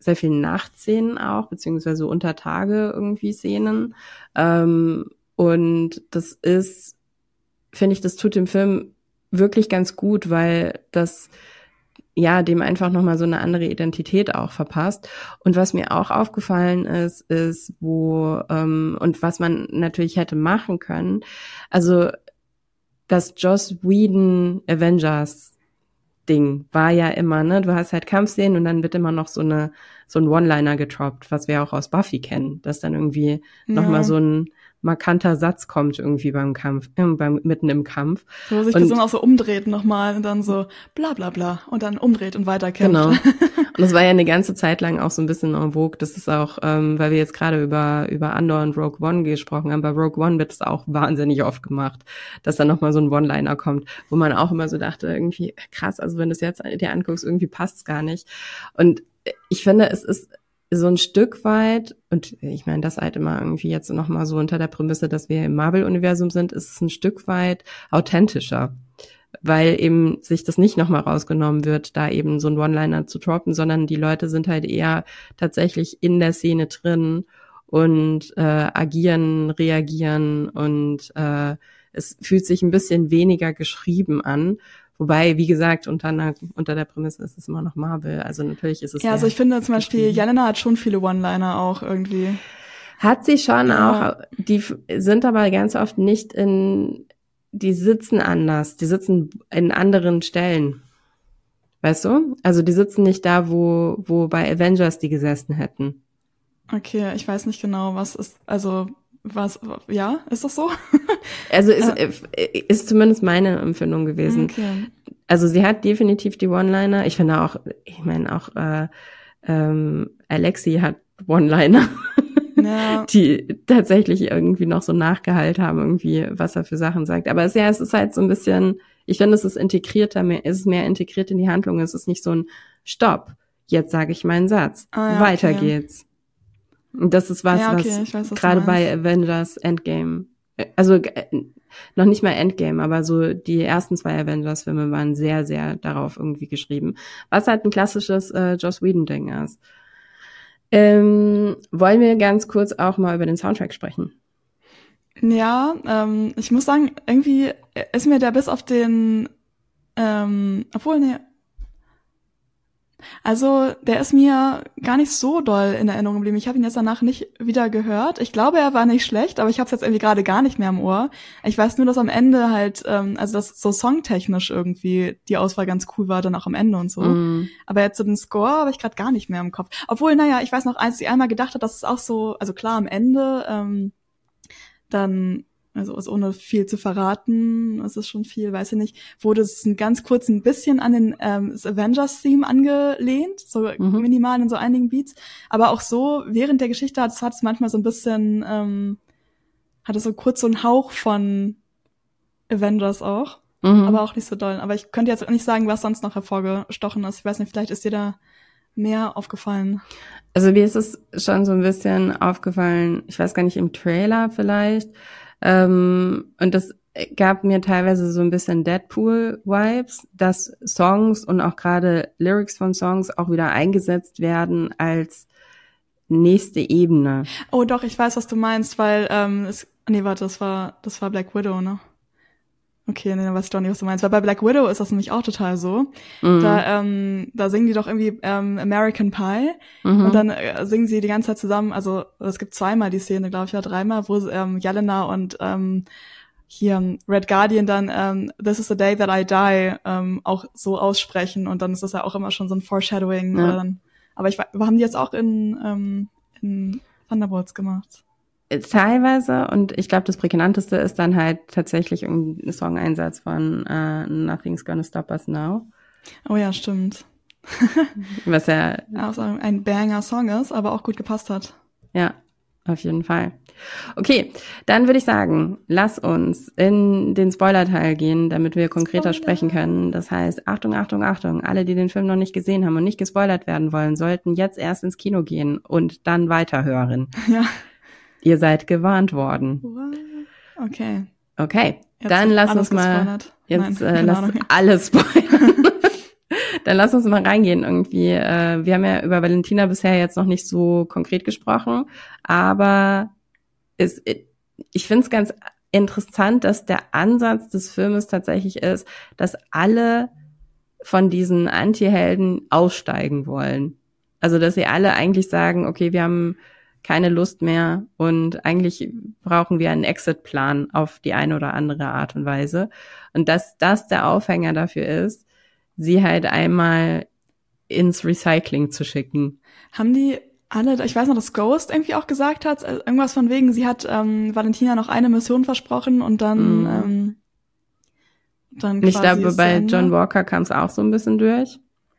sehr viel Nachtszenen auch, beziehungsweise unter Tage irgendwie Szenen. Ähm, und das ist, finde ich, das tut dem Film wirklich ganz gut, weil das ja dem einfach nochmal so eine andere Identität auch verpasst. Und was mir auch aufgefallen ist, ist, wo, ähm, und was man natürlich hätte machen können, also das Joss Whedon Avengers Ding war ja immer, ne, du hast halt Kampfszenen und dann wird immer noch so eine so ein One-Liner getroppt, was wir auch aus Buffy kennen, dass dann irgendwie ja. nochmal so ein markanter Satz kommt irgendwie beim Kampf, äh, beim mitten im Kampf. Wo sich die Person auch so umdreht nochmal und dann so bla bla bla und dann umdreht und weiterkämpft. Genau. Und das war ja eine ganze Zeit lang auch so ein bisschen en vogue. Das ist auch, ähm, weil wir jetzt gerade über über Andor und Rogue One gesprochen haben, bei Rogue One wird es auch wahnsinnig oft gemacht, dass dann nochmal so ein One-Liner kommt, wo man auch immer so dachte, irgendwie krass, also wenn du es jetzt dir anguckst, irgendwie passt's gar nicht. Und ich finde, es ist so ein Stück weit, und ich meine, das halt immer irgendwie jetzt nochmal so unter der Prämisse, dass wir im Marvel-Universum sind, ist es ein Stück weit authentischer, weil eben sich das nicht nochmal rausgenommen wird, da eben so ein One-Liner zu droppen, sondern die Leute sind halt eher tatsächlich in der Szene drin und äh, agieren, reagieren und äh, es fühlt sich ein bisschen weniger geschrieben an. Wobei, wie gesagt, unter, einer, unter der Prämisse ist es immer noch Marvel. Also natürlich ist es ja, also ich finde zum Beispiel, Jelena hat schon viele One-Liner auch irgendwie. Hat sie schon ja. auch. Die sind aber ganz oft nicht in, die sitzen anders. Die sitzen in anderen Stellen. Weißt du? Also die sitzen nicht da, wo, wo bei Avengers die gesessen hätten. Okay, ich weiß nicht genau, was ist, also... Was, ja, ist das so? Also ist, äh, ist zumindest meine Empfindung gewesen. Okay. Also sie hat definitiv die One-Liner. Ich finde auch, ich meine auch äh, ähm, Alexi hat One-Liner, ja. die tatsächlich irgendwie noch so Nachgehalt haben, irgendwie, was er für Sachen sagt. Aber es, ja, es ist halt so ein bisschen, ich finde, es ist integrierter, mehr, es ist mehr integriert in die Handlung. Es ist nicht so ein Stopp, jetzt sage ich meinen Satz, ah, ja, weiter okay. geht's. Und das ist was, ja, okay, was, was gerade bei Avengers Endgame, also äh, noch nicht mal Endgame, aber so die ersten zwei Avengers-Filme waren sehr, sehr darauf irgendwie geschrieben. Was halt ein klassisches äh, Joss Whedon-Ding ist. Ähm, wollen wir ganz kurz auch mal über den Soundtrack sprechen? Ja, ähm, ich muss sagen, irgendwie ist mir der bis auf den, ähm, obwohl, ne, also der ist mir gar nicht so doll in Erinnerung geblieben. Ich habe ihn jetzt danach nicht wieder gehört. Ich glaube, er war nicht schlecht, aber ich habe es jetzt irgendwie gerade gar nicht mehr im Ohr. Ich weiß nur, dass am Ende halt, ähm, also dass so songtechnisch irgendwie die Auswahl ganz cool war, dann auch am Ende und so. Mm. Aber jetzt so den Score habe ich gerade gar nicht mehr im Kopf. Obwohl, naja, ich weiß noch, als ich einmal gedacht habe, dass es auch so, also klar, am Ende ähm, dann... also ohne viel zu verraten, es ist schon viel, weiß ich nicht, wurde es ein ganz kurz ein bisschen an den ähm, das Avengers-Theme angelehnt, so mhm. minimal in so einigen Beats, aber auch so, während der Geschichte hat es manchmal so ein bisschen, ähm, hat es so kurz so einen Hauch von Avengers auch, mhm. aber auch nicht so doll. Aber ich könnte jetzt nicht sagen, was sonst noch hervorgestochen ist. Ich weiß nicht, vielleicht ist dir da mehr aufgefallen. Also mir ist es schon so ein bisschen aufgefallen, ich weiß gar nicht, im Trailer vielleicht, Ähm, und das gab mir teilweise so ein bisschen Deadpool-Vibes, dass Songs und auch gerade Lyrics von Songs auch wieder eingesetzt werden als nächste Ebene. Oh doch, ich weiß, was du meinst, weil, ähm, es, nee, warte, das war, das war Black Widow, ne? Okay, nee, dann weiß ich doch nicht, was du meinst. Weil bei Black Widow ist das nämlich auch total so. Mhm. Da, ähm, da singen die doch irgendwie ähm, American Pie mhm. und dann äh, singen sie die ganze Zeit zusammen. Also es gibt zweimal die Szene, glaube ich, ja dreimal, wo ähm, Jelena und ähm, hier Red Guardian dann ähm, This is the day that I die ähm, auch so aussprechen und dann ist das ja auch immer schon so ein Foreshadowing. Ja. Dann, aber ich haben die jetzt auch in, ähm, in Thunderbolts gemacht. Teilweise, und ich glaube, das Prägnanteste ist dann halt tatsächlich ein Song-Einsatz von uh, Nothing's Gonna Stop Us Now. Oh ja, stimmt. Was ja auch ein Banger-Song ist, aber auch gut gepasst hat. Ja, auf jeden Fall. Okay, dann würde ich sagen, lass uns in den Spoiler-Teil gehen, damit wir konkreter Spoiler. sprechen können. Das heißt, Achtung, Achtung, Achtung, alle, die den Film noch nicht gesehen haben und nicht gespoilert werden wollen, sollten jetzt erst ins Kino gehen und dann weiterhören. Ja. Ihr seid gewarnt worden. Okay. Okay, jetzt dann lass uns mal, gespoilert. jetzt Nein, äh, lass alles spoilern. Dann lass uns mal reingehen irgendwie. Äh, wir haben ja über Valentina bisher jetzt noch nicht so konkret gesprochen, aber es, ich finde es ganz interessant, dass der Ansatz des Filmes tatsächlich ist, dass alle von diesen Anti-Helden aussteigen wollen. Also, dass sie alle eigentlich sagen, okay, wir haben keine Lust mehr und eigentlich brauchen wir einen Exit-Plan auf die eine oder andere Art und Weise. Und dass das der Aufhänger dafür ist, sie halt einmal ins Recycling zu schicken. Haben die alle, ich weiß noch, dass Ghost irgendwie auch gesagt hat, irgendwas von wegen, sie hat ähm, Valentina noch eine Mission versprochen und dann mm. ähm, dann quasi ich glaube, bei John Walker kam es auch so ein bisschen durch.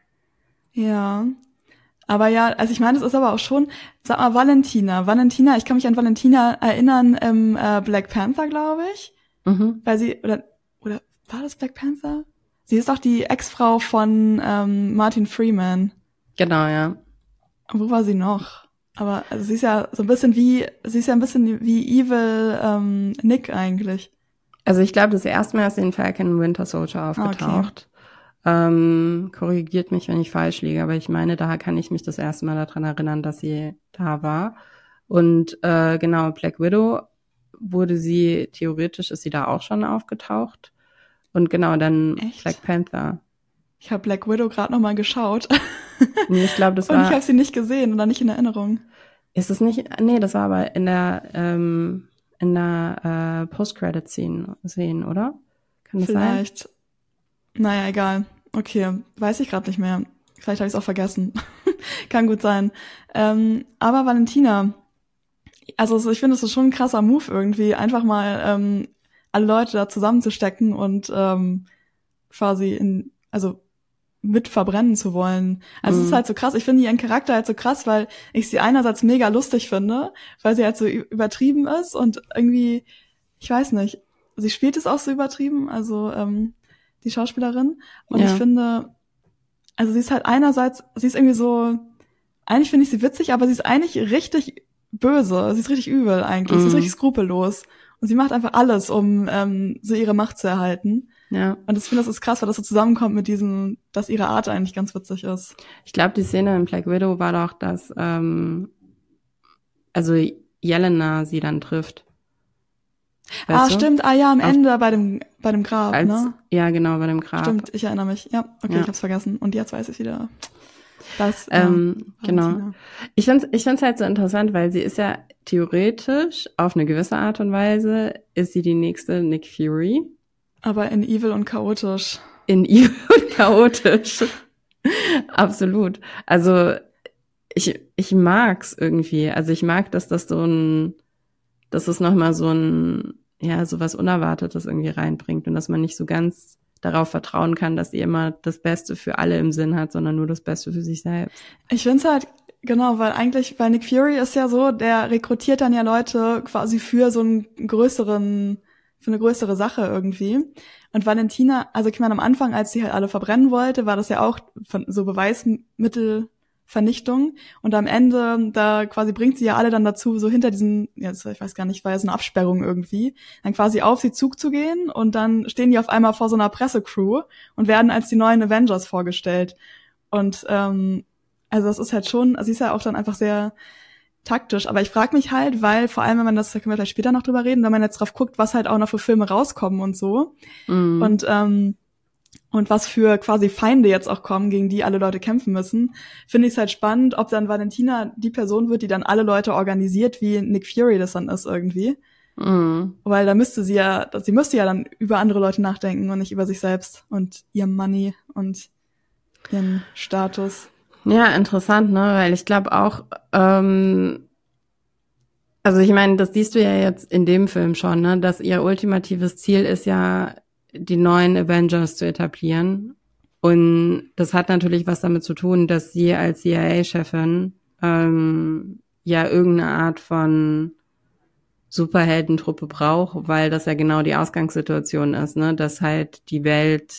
Ja, aber ja, also ich meine, es ist aber auch schon, sag mal, Valentina, Valentina, ich kann mich an Valentina erinnern im äh, Black Panther, glaube ich, mhm. weil sie, oder oder war das Black Panther? Sie ist doch die Ex-Frau von ähm, Martin Freeman. Genau, ja. Wo war sie noch? Aber also sie ist ja so ein bisschen wie, sie ist ja ein bisschen wie Evil ähm, Nick eigentlich. Also ich glaube, das erste Mal ist sie in Falcon Winter Soldier aufgetaucht. Okay. Ähm, korrigiert mich, wenn ich falsch liege, aber ich meine, daher kann ich mich das erste Mal daran erinnern, dass sie da war. Und äh, genau, Black Widow wurde sie, theoretisch ist sie da auch schon aufgetaucht. Und genau, dann Echt? Black Panther. Ich habe Black Widow gerade nochmal geschaut. Nee, ich glaube, das war... Und ich habe sie nicht gesehen oder nicht in Erinnerung. Ist es nicht... Nee, das war aber in der ähm, in der äh, Post-Credit-Scene sehen, oder? Kann das sein? Vielleicht. Naja, egal. Okay, weiß ich gerade nicht mehr. Vielleicht habe ich es auch vergessen. Kann gut sein. Ähm, aber Valentina, also ich finde, es ist schon ein krasser Move irgendwie, einfach mal ähm, alle Leute da zusammenzustecken und ähm, quasi in, also mit verbrennen zu wollen. Also mhm. es ist halt so krass. Ich finde ihren Charakter halt so krass, weil ich sie einerseits mega lustig finde, weil sie halt so übertrieben ist und irgendwie, ich weiß nicht, sie spielt es auch so übertrieben, also ähm, die Schauspielerin. Und ja. ich finde, also sie ist halt einerseits, sie ist irgendwie so, eigentlich finde ich sie witzig, aber sie ist eigentlich richtig böse. Sie ist richtig übel eigentlich. Mhm. Sie ist richtig skrupellos. Und sie macht einfach alles, um ähm, so ihre Macht zu erhalten. Ja. Und ich finde, das ist krass, weil das so zusammenkommt mit diesem, dass ihre Art eigentlich ganz witzig ist. Ich glaube, die Szene in Black Widow war doch, dass ähm, also Jelena sie dann trifft. Weißt ah, du? Stimmt. Ah ja, am Auf, Ende bei dem bei dem Grab, als, ne? Ja, genau, bei dem Grab. Stimmt, ich erinnere mich. Ja, okay, ja. Ich hab's vergessen. Und jetzt weiß ich wieder. Das, ähm, ja, genau. Ich find's, ich find's halt so interessant, weil sie ist ja theoretisch, auf eine gewisse Art und Weise, ist sie die nächste Nick Fury. Aber in evil und chaotisch. In evil und chaotisch. Absolut. Also ich ich mag's irgendwie. Also ich mag, dass das so ein, dass es nochmal so ein, ja, so was Unerwartetes irgendwie reinbringt und dass man nicht so ganz darauf vertrauen kann, dass sie immer das Beste für alle im Sinn hat, sondern nur das Beste für sich selbst. Ich find's halt, genau, weil eigentlich bei Nick Fury ist ja so, der rekrutiert dann ja Leute quasi für so einen größeren, für eine größere Sache irgendwie. Und Valentina, also ich meine, am Anfang, als sie halt alle verbrennen wollte, war das ja auch von so Beweismittelvernichtung. Und am Ende, da quasi bringt sie ja alle dann dazu, so hinter diesem, ja, ich weiß gar nicht, war ja so eine Absperrung irgendwie, dann quasi auf sie zuzugehen und dann stehen die auf einmal vor so einer Pressecrew und werden als die neuen Avengers vorgestellt. Und ähm, also das ist halt schon, also sie ist ja auch dann einfach sehr taktisch, aber ich frage mich halt, weil vor allem, wenn man das, da können wir vielleicht später noch drüber reden, wenn man jetzt drauf guckt, was halt auch noch für Filme rauskommen und so mm. und ähm, und was für quasi Feinde jetzt auch kommen, gegen die alle Leute kämpfen müssen, finde ich es halt spannend, ob dann Valentina die Person wird, die dann alle Leute organisiert, wie Nick Fury das dann ist irgendwie. Mm. Weil da müsste sie ja, sie müsste ja dann über andere Leute nachdenken und nicht über sich selbst und ihr Money und ihren Status. Ja, interessant, ne? Weil ich glaube auch, ähm, also ich meine, das siehst du ja jetzt in dem Film schon, ne? Dass ihr ultimatives Ziel ist ja, die neuen Avengers zu etablieren. Und das hat natürlich was damit zu tun, dass sie als C I A-Chefin ähm, ja irgendeine Art von Superheldentruppe braucht, weil das ja genau die Ausgangssituation ist, ne? Dass halt die Welt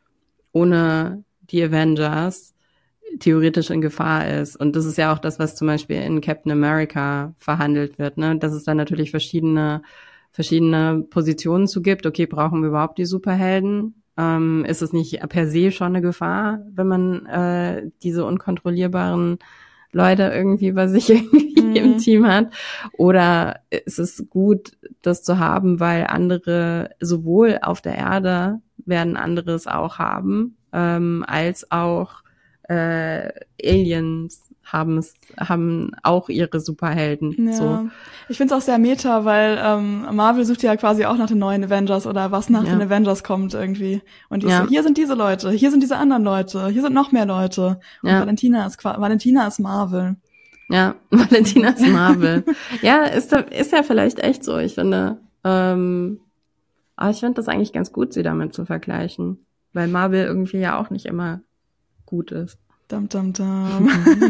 ohne die Avengers theoretisch in Gefahr ist. Und das ist ja auch das, was zum Beispiel in Captain America verhandelt wird, ne? Dass es dann natürlich verschiedene verschiedene Positionen zu gibt. Okay, brauchen wir überhaupt die Superhelden? Ähm, ist es nicht per se schon eine Gefahr, wenn man äh, diese unkontrollierbaren Leute irgendwie bei sich irgendwie mhm. im Team hat? Oder ist es gut, das zu haben, weil andere sowohl auf der Erde werden anderes auch haben, ähm, als auch äh, Aliens haben es, haben auch ihre Superhelden. Ja. So. Ich finde es auch sehr meta, weil ähm, Marvel sucht ja quasi auch nach den neuen Avengers oder was nach ja. den Avengers kommt irgendwie. Und die ja. so, hier sind diese Leute, hier sind diese anderen Leute, hier sind noch mehr Leute. Und ja. Valentina ist Valentina ist Marvel. Ja, Valentina ist Marvel. Ja, ist, ist ja vielleicht echt so. Ich finde, ähm, aber ich finde das eigentlich ganz gut, sie damit zu vergleichen. Weil Marvel irgendwie ja auch nicht immer gut ist. Dum, dum, dum.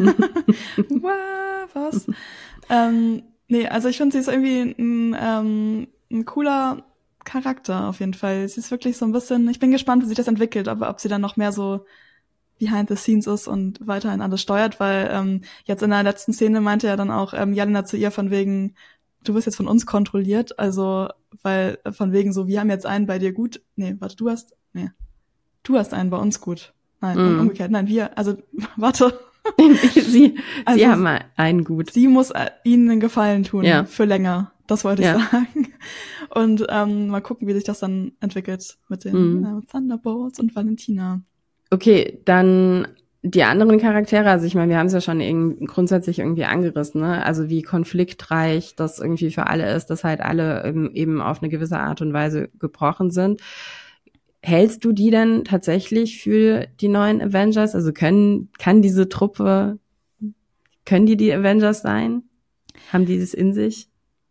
Was? ähm, nee, also ich finde, sie ist irgendwie ein, ähm, ein cooler Charakter auf jeden Fall. Sie ist wirklich so ein bisschen, ich bin gespannt, wie sich das entwickelt, aber ob sie dann noch mehr so behind the scenes ist und weiterhin alles steuert, weil ähm, jetzt in der letzten Szene meinte ja dann auch ähm, Jelena zu ihr von wegen, du wirst jetzt von uns kontrolliert, also weil von wegen so, wir haben jetzt einen bei dir gut, nee, warte, du hast, nee, du hast einen bei uns gut. Nein, mm. umgekehrt. Nein, wir, also, warte. sie, also, sie haben einen gut. Sie muss äh, ihnen einen Gefallen tun, ja. für länger. Das wollte ich ja. sagen. Und ähm, mal gucken, wie sich das dann entwickelt mit den mm. äh, Thunderbolts und Valentina. Okay, dann die anderen Charaktere, also ich meine, wir haben es ja schon irgendwie grundsätzlich irgendwie angerissen, ne? Also wie konfliktreich das irgendwie für alle ist, dass halt alle eben, eben auf eine gewisse Art und Weise gebrochen sind. Hältst du die denn tatsächlich für die neuen Avengers? Also können, kann diese Truppe, können die die Avengers sein? Haben die das in sich?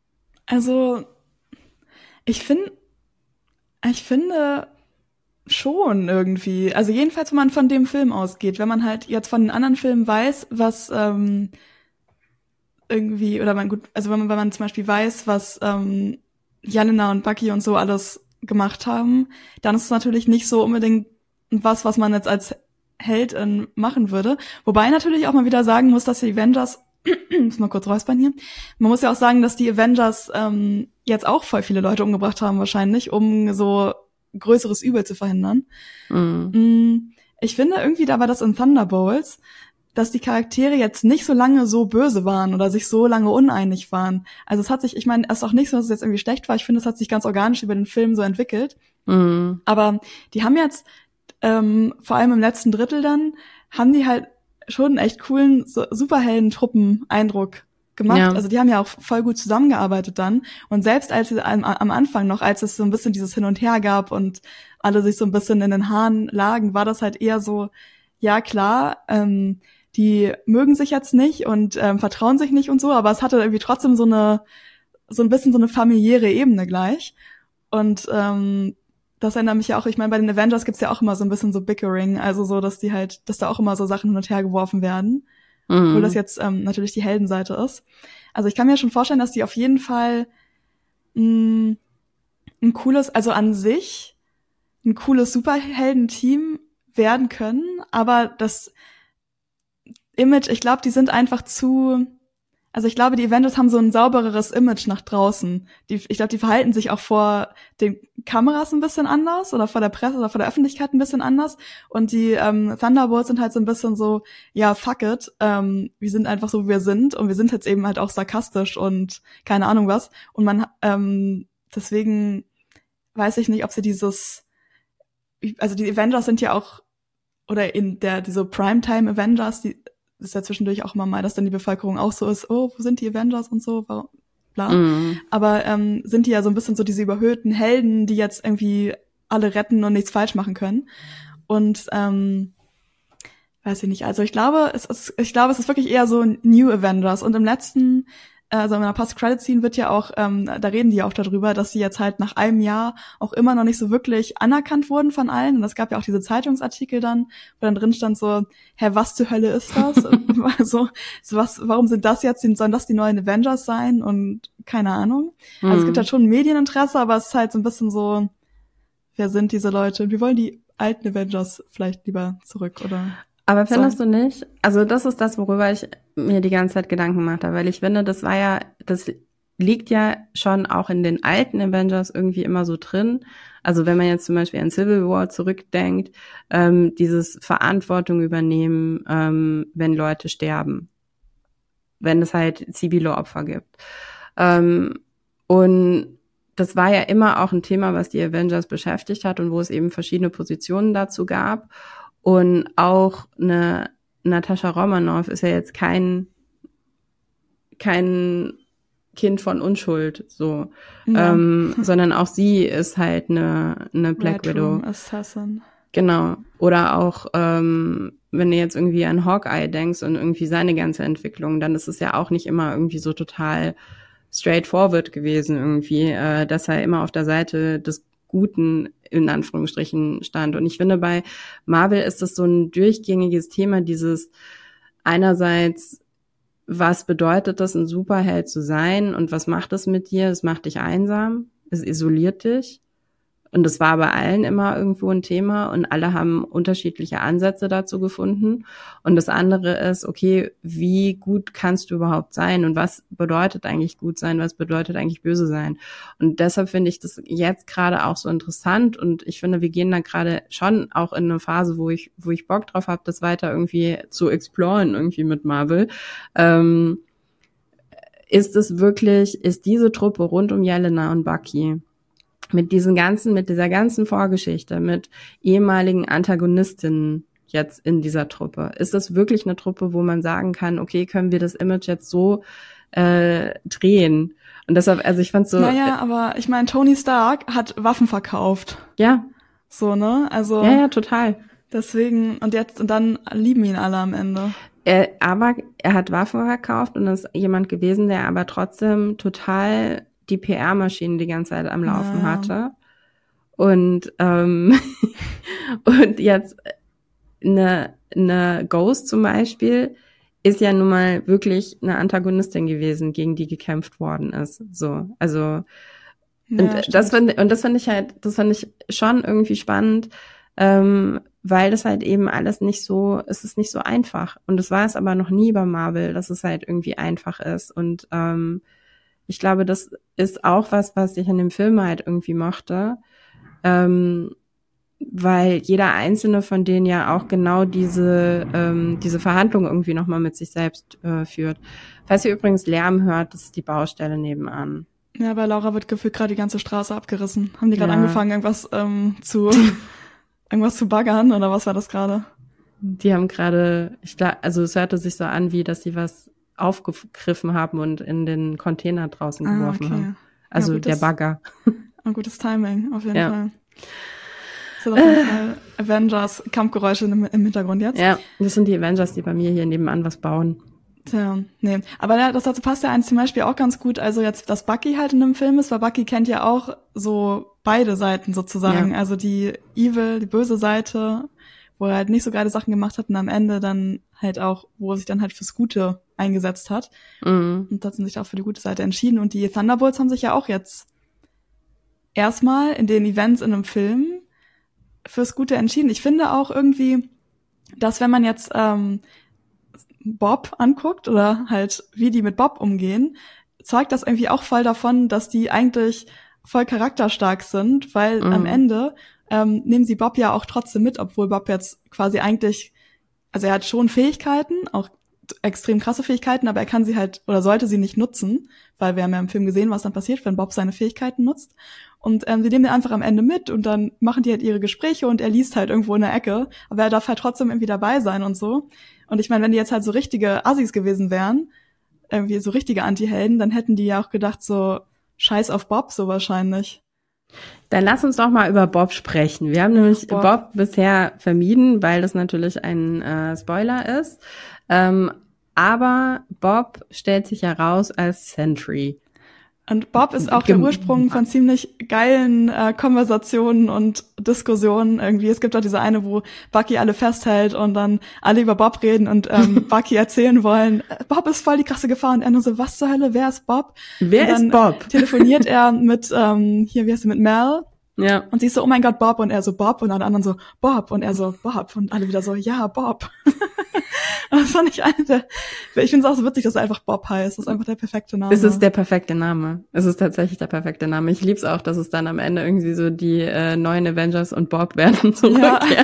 Also, ich finde, ich finde schon irgendwie. Also jedenfalls, wenn man von dem Film ausgeht. Wenn man halt jetzt von den anderen Filmen weiß, was ähm, irgendwie, oder man gut, also wenn man, wenn man zum Beispiel weiß, was ähm, Jelena und Bucky und so alles gemacht haben, dann ist es natürlich nicht so unbedingt was, was man jetzt als Held äh, machen würde. Wobei natürlich auch mal wieder sagen muss, dass die Avengers, ich muss mal kurz räuspern hier, man muss ja auch sagen, dass die Avengers ähm, jetzt auch voll viele Leute umgebracht haben wahrscheinlich, um so größeres Übel zu verhindern. Mhm. Ich finde irgendwie, da war das in Thunderbolts, dass die Charaktere jetzt nicht so lange so böse waren oder sich so lange uneinig waren. Also es hat sich, ich meine, es ist auch nicht so, dass es jetzt irgendwie schlecht war. Ich finde, es hat sich ganz organisch über den Film so entwickelt. Mhm. Aber die haben jetzt, ähm, vor allem im letzten Drittel dann, haben die halt schon einen echt coolen so, Superhelden-Truppen-Eindruck gemacht. Ja. Also die haben ja auch voll gut zusammengearbeitet dann. Und selbst als sie am, am Anfang noch, als es so ein bisschen dieses Hin und Her gab und alle sich so ein bisschen in den Haaren lagen, war das halt eher so, ja klar, ähm, die mögen sich jetzt nicht und ähm, vertrauen sich nicht und so, aber es hatte irgendwie trotzdem so eine, so ein bisschen so eine familiäre Ebene gleich. Und ähm, das erinnert mich ja auch, ich meine, bei den Avengers gibt's ja auch immer so ein bisschen so Bickering, also so, dass die halt, dass da auch immer so Sachen hin und her geworfen werden, mhm. obwohl das jetzt ähm, natürlich die Heldenseite ist. Also ich kann mir schon vorstellen, dass die auf jeden Fall mh, ein cooles, also an sich ein cooles Superhelden-Team werden können, aber das Image, ich glaube, die sind einfach zu, also ich glaube, die Avengers haben so ein saubereres Image nach draußen. Die, ich glaube, die verhalten sich auch vor den Kameras ein bisschen anders oder vor der Presse oder vor der Öffentlichkeit ein bisschen anders. Und die ähm, Thunderbolts sind halt so ein bisschen so, ja, fuck it, ähm, wir sind einfach so, wie wir sind und wir sind jetzt eben halt auch sarkastisch und keine Ahnung was. Und man, ähm, deswegen weiß ich nicht, ob sie dieses, also die Avengers sind ja auch, oder in der, diese Primetime Avengers, die ist ja zwischendurch auch immer mal, dass dann die Bevölkerung auch so ist, oh, wo sind die Avengers und so, bla. Mm. Aber ähm, sind die ja so ein bisschen so diese überhöhten Helden, die jetzt irgendwie alle retten und nichts falsch machen können. Und ähm, weiß ich nicht, also ich glaube, es ist, ich glaube, es ist wirklich eher so New Avengers. Und im letzten, also in der Post-Credit-Scene wird ja auch, ähm, da reden die ja auch darüber, dass sie jetzt halt nach einem Jahr auch immer noch nicht so wirklich anerkannt wurden von allen. Und es gab ja auch diese Zeitungsartikel dann, wo dann drin stand so, hä, was zur Hölle ist das? also, so was, warum sind das jetzt, sollen das die neuen Avengers sein? Und keine Ahnung. Mhm. Also es gibt halt schon Medieninteresse, aber es ist halt so ein bisschen so, wer sind diese Leute? Und wir wollen die alten Avengers vielleicht lieber zurück, oder? Aber findest so. du nicht? Also das ist das, worüber ich mir die ganze Zeit Gedanken gemacht habe, weil ich finde, das war ja, das liegt ja schon auch in den alten Avengers irgendwie immer so drin. Also wenn man jetzt zum Beispiel an Civil War zurückdenkt, ähm, dieses Verantwortung übernehmen, ähm, wenn Leute sterben, wenn es halt zivile Opfer gibt. Ähm, und das war ja immer auch ein Thema, was die Avengers beschäftigt hat und wo es eben verschiedene Positionen dazu gab. Und auch eine Natascha Romanoff ist ja jetzt kein kein Kind von Unschuld, so, ja. ähm, sondern auch sie ist halt eine, eine Black Red Widow. Room Assassin. Genau. Oder auch, ähm, wenn du jetzt irgendwie an Hawkeye denkst und irgendwie seine ganze Entwicklung, dann ist es ja auch nicht immer irgendwie so total straightforward gewesen irgendwie, äh, dass er immer auf der Seite des Guten in Anführungsstrichen stand. Und ich finde, bei Marvel ist das so ein durchgängiges Thema, dieses einerseits, was bedeutet das, ein Superheld zu sein und was macht es mit dir? Es macht dich einsam, es isoliert dich. Und das war bei allen immer irgendwo ein Thema und alle haben unterschiedliche Ansätze dazu gefunden. Und das andere ist, okay, wie gut kannst du überhaupt sein und was bedeutet eigentlich gut sein, was bedeutet eigentlich böse sein? Und deshalb finde ich das jetzt gerade auch so interessant und ich finde, wir gehen da gerade schon auch in eine Phase, wo ich wo ich Bock drauf habe, das weiter irgendwie zu exploren irgendwie mit Marvel. Ähm, ist es wirklich, ist diese Truppe rund um Yelena und Bucky mit diesen ganzen, mit dieser ganzen Vorgeschichte, mit ehemaligen Antagonistinnen jetzt in dieser Truppe, ist das wirklich eine Truppe, wo man sagen kann, okay, können wir das Image jetzt so äh, drehen? Und deshalb, also ich fand so... Naja, aber ich meine, Tony Stark hat Waffen verkauft. Ja. So, ne? Also... Ja, ja, total. Deswegen, und jetzt, und dann lieben ihn alle am Ende. Er, aber er hat Waffen verkauft und ist jemand gewesen, der aber trotzdem total die P R-Maschine die ganze Zeit am Laufen ja. hatte. Und ähm, und jetzt eine, eine Ghost zum Beispiel ist ja nun mal wirklich eine Antagonistin gewesen, gegen die gekämpft worden ist. So, also ja, und das fand und das fand ich halt, das fand ich schon irgendwie spannend, ähm, weil das halt eben alles nicht so, es ist nicht so einfach. Und es war es aber noch nie bei Marvel, dass es halt irgendwie einfach ist. Und ähm, ich glaube, das ist auch was, was ich an dem Film halt irgendwie mochte, ähm, weil jeder einzelne von denen ja auch genau diese ähm, diese Verhandlung irgendwie nochmal mit sich selbst äh, führt. Falls ihr übrigens Lärm hört, das ist die Baustelle nebenan. Ja, bei Laura wird gefühlt gerade die ganze Straße abgerissen. Haben die gerade ja. angefangen, irgendwas ähm, zu irgendwas zu baggern oder was war das gerade? Die haben gerade, ich glaube, also es hörte sich so an, wie dass sie was aufgegriffen haben und in den Container draußen ah, geworfen okay. haben. Also ja, gutes, der Bagger. Ein gutes Timing, auf jeden ja. Fall. Das sind auf jeden Fall Avengers Kampfgeräusche im, im Hintergrund jetzt. Ja, das sind die Avengers, die bei mir hier nebenan was bauen. Tja, nee. Aber ja, das dazu passt ja eins zum Beispiel auch ganz gut. Also jetzt, dass Bucky halt in einem Film ist, weil Bucky kennt ja auch so beide Seiten sozusagen. Ja. Also die Evil, die böse Seite, wo er halt nicht so geile Sachen gemacht hat und am Ende dann halt auch, wo er sich dann halt fürs Gute eingesetzt hat. Mhm. Und hat sich auch für die gute Seite entschieden. Und die Thunderbolts haben sich ja auch jetzt erstmal in den Events in einem Film fürs Gute entschieden. Ich finde auch irgendwie, dass wenn man jetzt ähm, Bob anguckt oder halt wie die mit Bob umgehen, zeugt das irgendwie auch voll davon, dass die eigentlich voll charakterstark sind, weil mhm. am Ende ähm, nehmen sie Bob ja auch trotzdem mit, obwohl Bob jetzt quasi eigentlich, also er hat schon Fähigkeiten, auch extrem krasse Fähigkeiten, aber er kann sie halt oder sollte sie nicht nutzen, weil wir haben ja im Film gesehen, was dann passiert, wenn Bob seine Fähigkeiten nutzt. Und ähm, sie nehmen ihn einfach am Ende mit und dann machen die halt ihre Gespräche und er liest halt irgendwo in der Ecke, aber er darf halt trotzdem irgendwie dabei sein und so. Und ich meine, wenn die jetzt halt so richtige Assis gewesen wären, irgendwie so richtige Anti-Helden, dann hätten die ja auch gedacht so, scheiß auf Bob so wahrscheinlich. Dann lass uns doch mal über Bob sprechen. Wir haben nämlich Bob, Bob bisher vermieden, weil das natürlich ein äh, Spoiler ist. Ähm, aber Bob stellt sich heraus als Sentry. Und Bob ist auch der Ursprung von ziemlich geilen äh, Konversationen und Diskussionen irgendwie. Es gibt auch diese eine, wo Bucky alle festhält und dann alle über Bob reden und ähm, Bucky erzählen wollen, Bob ist voll die krasse Gefahr. Und er nur so, was zur Hölle, wer ist Bob? Wer und dann ist Bob? telefoniert er mit, ähm, hier, wie heißt er, mit Mel. Ja. Und sie ist so, oh mein Gott, Bob. Und er so, Bob. Und alle anderen so, Bob. Und er so, Bob. Und alle wieder so, ja, Bob. Das fand ich eine der, ich finde es auch so witzig, dass er einfach Bob heißt. Das ist einfach der perfekte Name. Es ist der perfekte Name. Es ist tatsächlich der perfekte Name. Ich lieb's auch, dass es dann am Ende irgendwie so die äh, neuen Avengers und Bob werden zurückkehren.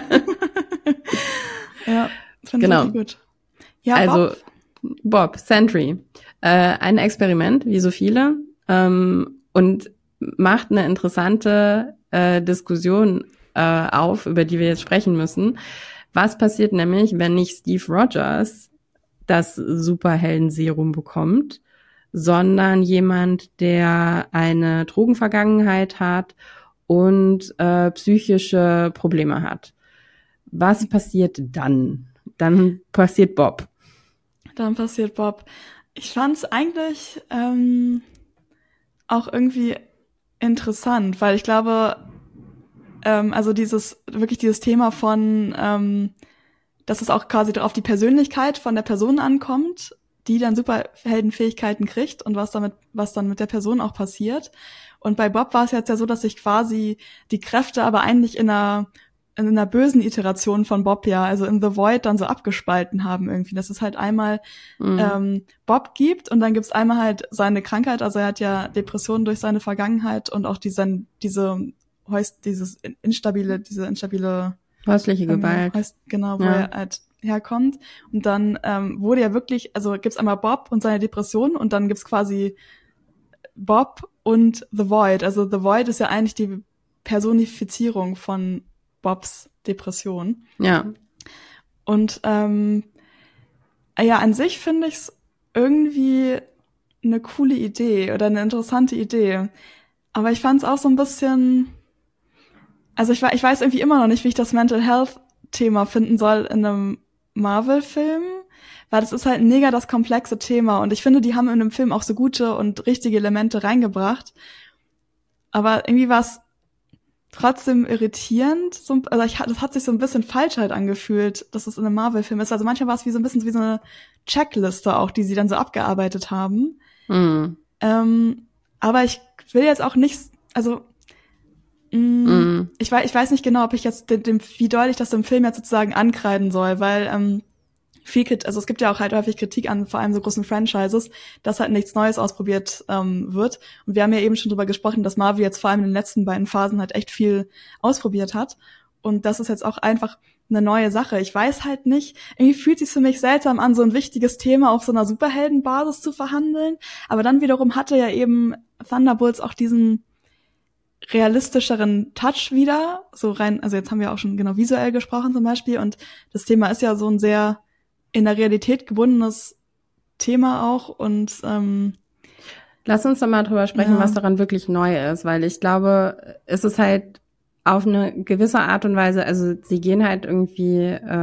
Ja, ja finde genau. ich gut. Ja, also Bob, Bob Sentry. Äh, ein Experiment, wie so viele, ähm, und macht eine interessante äh, Diskussion äh, auf, über die wir jetzt sprechen müssen. Was passiert nämlich, wenn nicht Steve Rogers das Superhelden-Serum bekommt, sondern jemand, der eine Drogenvergangenheit hat und äh, psychische Probleme hat? Was passiert dann? Dann passiert Bob. Dann passiert Bob. Ich fand's eigentlich ähm, auch irgendwie interessant, weil ich glaube, ähm, also dieses, wirklich dieses Thema von, ähm, dass es auch quasi auf die Persönlichkeit von der Person ankommt, die dann Superheldenfähigkeiten kriegt und was damit, was dann mit der Person auch passiert. Und bei Bob war es jetzt ja so, dass sich quasi die Kräfte aber eigentlich in einer in einer bösen Iteration von Bob ja, also in The Void dann so abgespalten haben irgendwie, dass es halt einmal mhm. ähm, Bob gibt und dann gibt's einmal halt seine Krankheit, also er hat ja Depressionen durch seine Vergangenheit und auch diese diese dieses instabile, diese instabile häusliche ähm, Gewalt, Häus, genau, wo ja. er halt herkommt und dann ähm, wurde ja wirklich, also gibt's einmal Bob und seine Depression und dann gibt's quasi Bob und The Void, also The Void ist ja eigentlich die Personifizierung von Bobs Depression. Ja. Und ähm, ja, an sich finde ich es irgendwie eine coole Idee oder eine interessante Idee. Aber ich fand es auch so ein bisschen, also ich, ich weiß irgendwie immer noch nicht, wie ich das Mental Health Thema finden soll in einem Marvel-Film, weil das ist halt mega das komplexe Thema und ich finde, die haben in dem Film auch so gute und richtige Elemente reingebracht. Aber irgendwie war es trotzdem irritierend, so, also ich, das hat sich so ein bisschen falsch halt angefühlt, dass es in einem Marvel-Film ist. Also manchmal war es wie so ein bisschen wie so eine Checkliste auch, die sie dann so abgearbeitet haben. Mhm. Ähm, aber ich will jetzt auch nicht, also mh, mhm. ich weiß, ich weiß nicht genau, ob ich jetzt dem, dem, wie doll ich das dem Film jetzt sozusagen ankreiden soll, weil ähm, viel, also es gibt ja auch halt häufig Kritik an vor allem so großen Franchises, dass halt nichts Neues ausprobiert ähm, wird. Und wir haben ja eben schon drüber gesprochen, dass Marvel jetzt vor allem in den letzten beiden Phasen halt echt viel ausprobiert hat. Und das ist jetzt auch einfach eine neue Sache. Ich weiß halt nicht, irgendwie fühlt es sich für mich seltsam an, so ein wichtiges Thema auf so einer Superheldenbasis zu verhandeln. Aber dann wiederum hatte ja eben Thunderbolts auch diesen realistischeren Touch wieder. So rein, also jetzt haben wir auch schon genau visuell gesprochen zum Beispiel. Und das Thema ist ja so ein sehr in der Realität gebundenes Thema auch und ähm, lass uns doch mal drüber sprechen, ja. was daran wirklich neu ist, weil ich glaube, es ist halt auf eine gewisse Art und Weise, also sie gehen halt irgendwie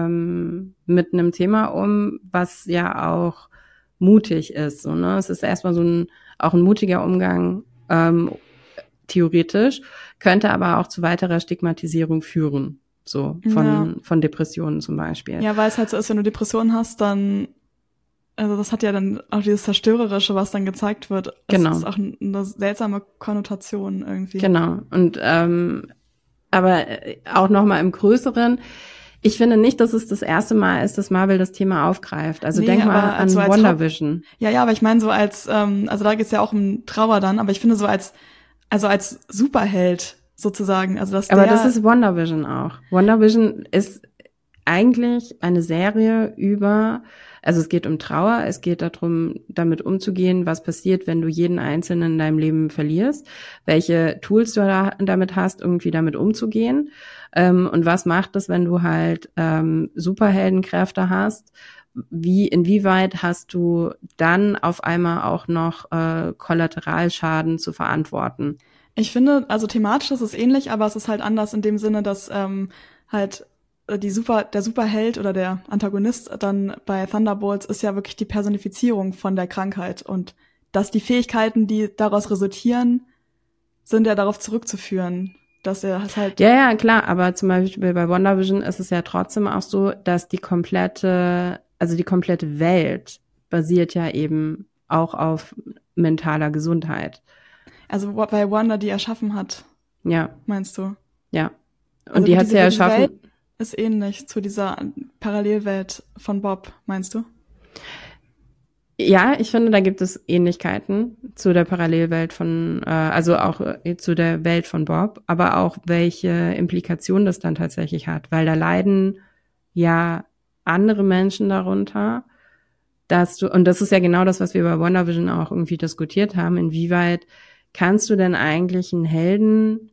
ähm, mit einem Thema um, was ja auch mutig ist, so, ne? Es ist erstmal so ein auch ein mutiger Umgang, ähm, theoretisch, könnte aber auch zu weiterer Stigmatisierung führen. So, von, ja. von Depressionen zum Beispiel. Ja, weil es halt so ist, wenn du Depressionen hast, dann, also das hat ja dann auch dieses Zerstörerische, was dann gezeigt wird. Das genau. ist auch eine seltsame Konnotation irgendwie. Genau. Und, ähm, aber auch nochmal im Größeren, ich finde nicht, dass es das erste Mal ist, dass Marvel das Thema aufgreift. Also nee, denk mal an so WandaVision. Ja, ja, aber ich meine so als, ähm, also da geht's ja auch um Trauer dann, aber ich finde so als, also als Superheld sozusagen. Also dass Aber der das ist WandaVision auch. WandaVision ist eigentlich eine Serie über, also es geht um Trauer, es geht darum, damit umzugehen, was passiert, wenn du jeden Einzelnen in deinem Leben verlierst, welche Tools du da, damit hast, irgendwie damit umzugehen, ähm, und was macht es, wenn du halt ähm, Superheldenkräfte hast, wie, inwieweit hast du dann auf einmal auch noch äh, Kollateralschaden zu verantworten? Ich finde, also thematisch ist es ähnlich, aber es ist halt anders in dem Sinne, dass ähm, halt die Super, der Superheld oder der Antagonist dann bei Thunderbolts ist ja wirklich die Personifizierung von der Krankheit und dass die Fähigkeiten, die daraus resultieren, sind ja darauf zurückzuführen, dass er halt... Ja, ja, klar, aber zum Beispiel bei WandaVision ist es ja trotzdem auch so, dass die komplette, also die komplette Welt basiert ja eben auch auf mentaler Gesundheit. Also bei Wanda, die erschaffen hat. Ja. Meinst du? Ja. Und Also die hat diese ja Welt erschaffen. ist ähnlich zu dieser Parallelwelt von Bob, meinst du? Ja, ich finde, da gibt es Ähnlichkeiten zu der Parallelwelt von, äh, also auch äh, zu der Welt von Bob, aber auch welche Implikationen das dann tatsächlich hat, weil da leiden ja andere Menschen darunter, dass du, und das ist ja genau das, was wir bei WandaVision auch irgendwie diskutiert haben, inwieweit kannst du denn eigentlich einen Helden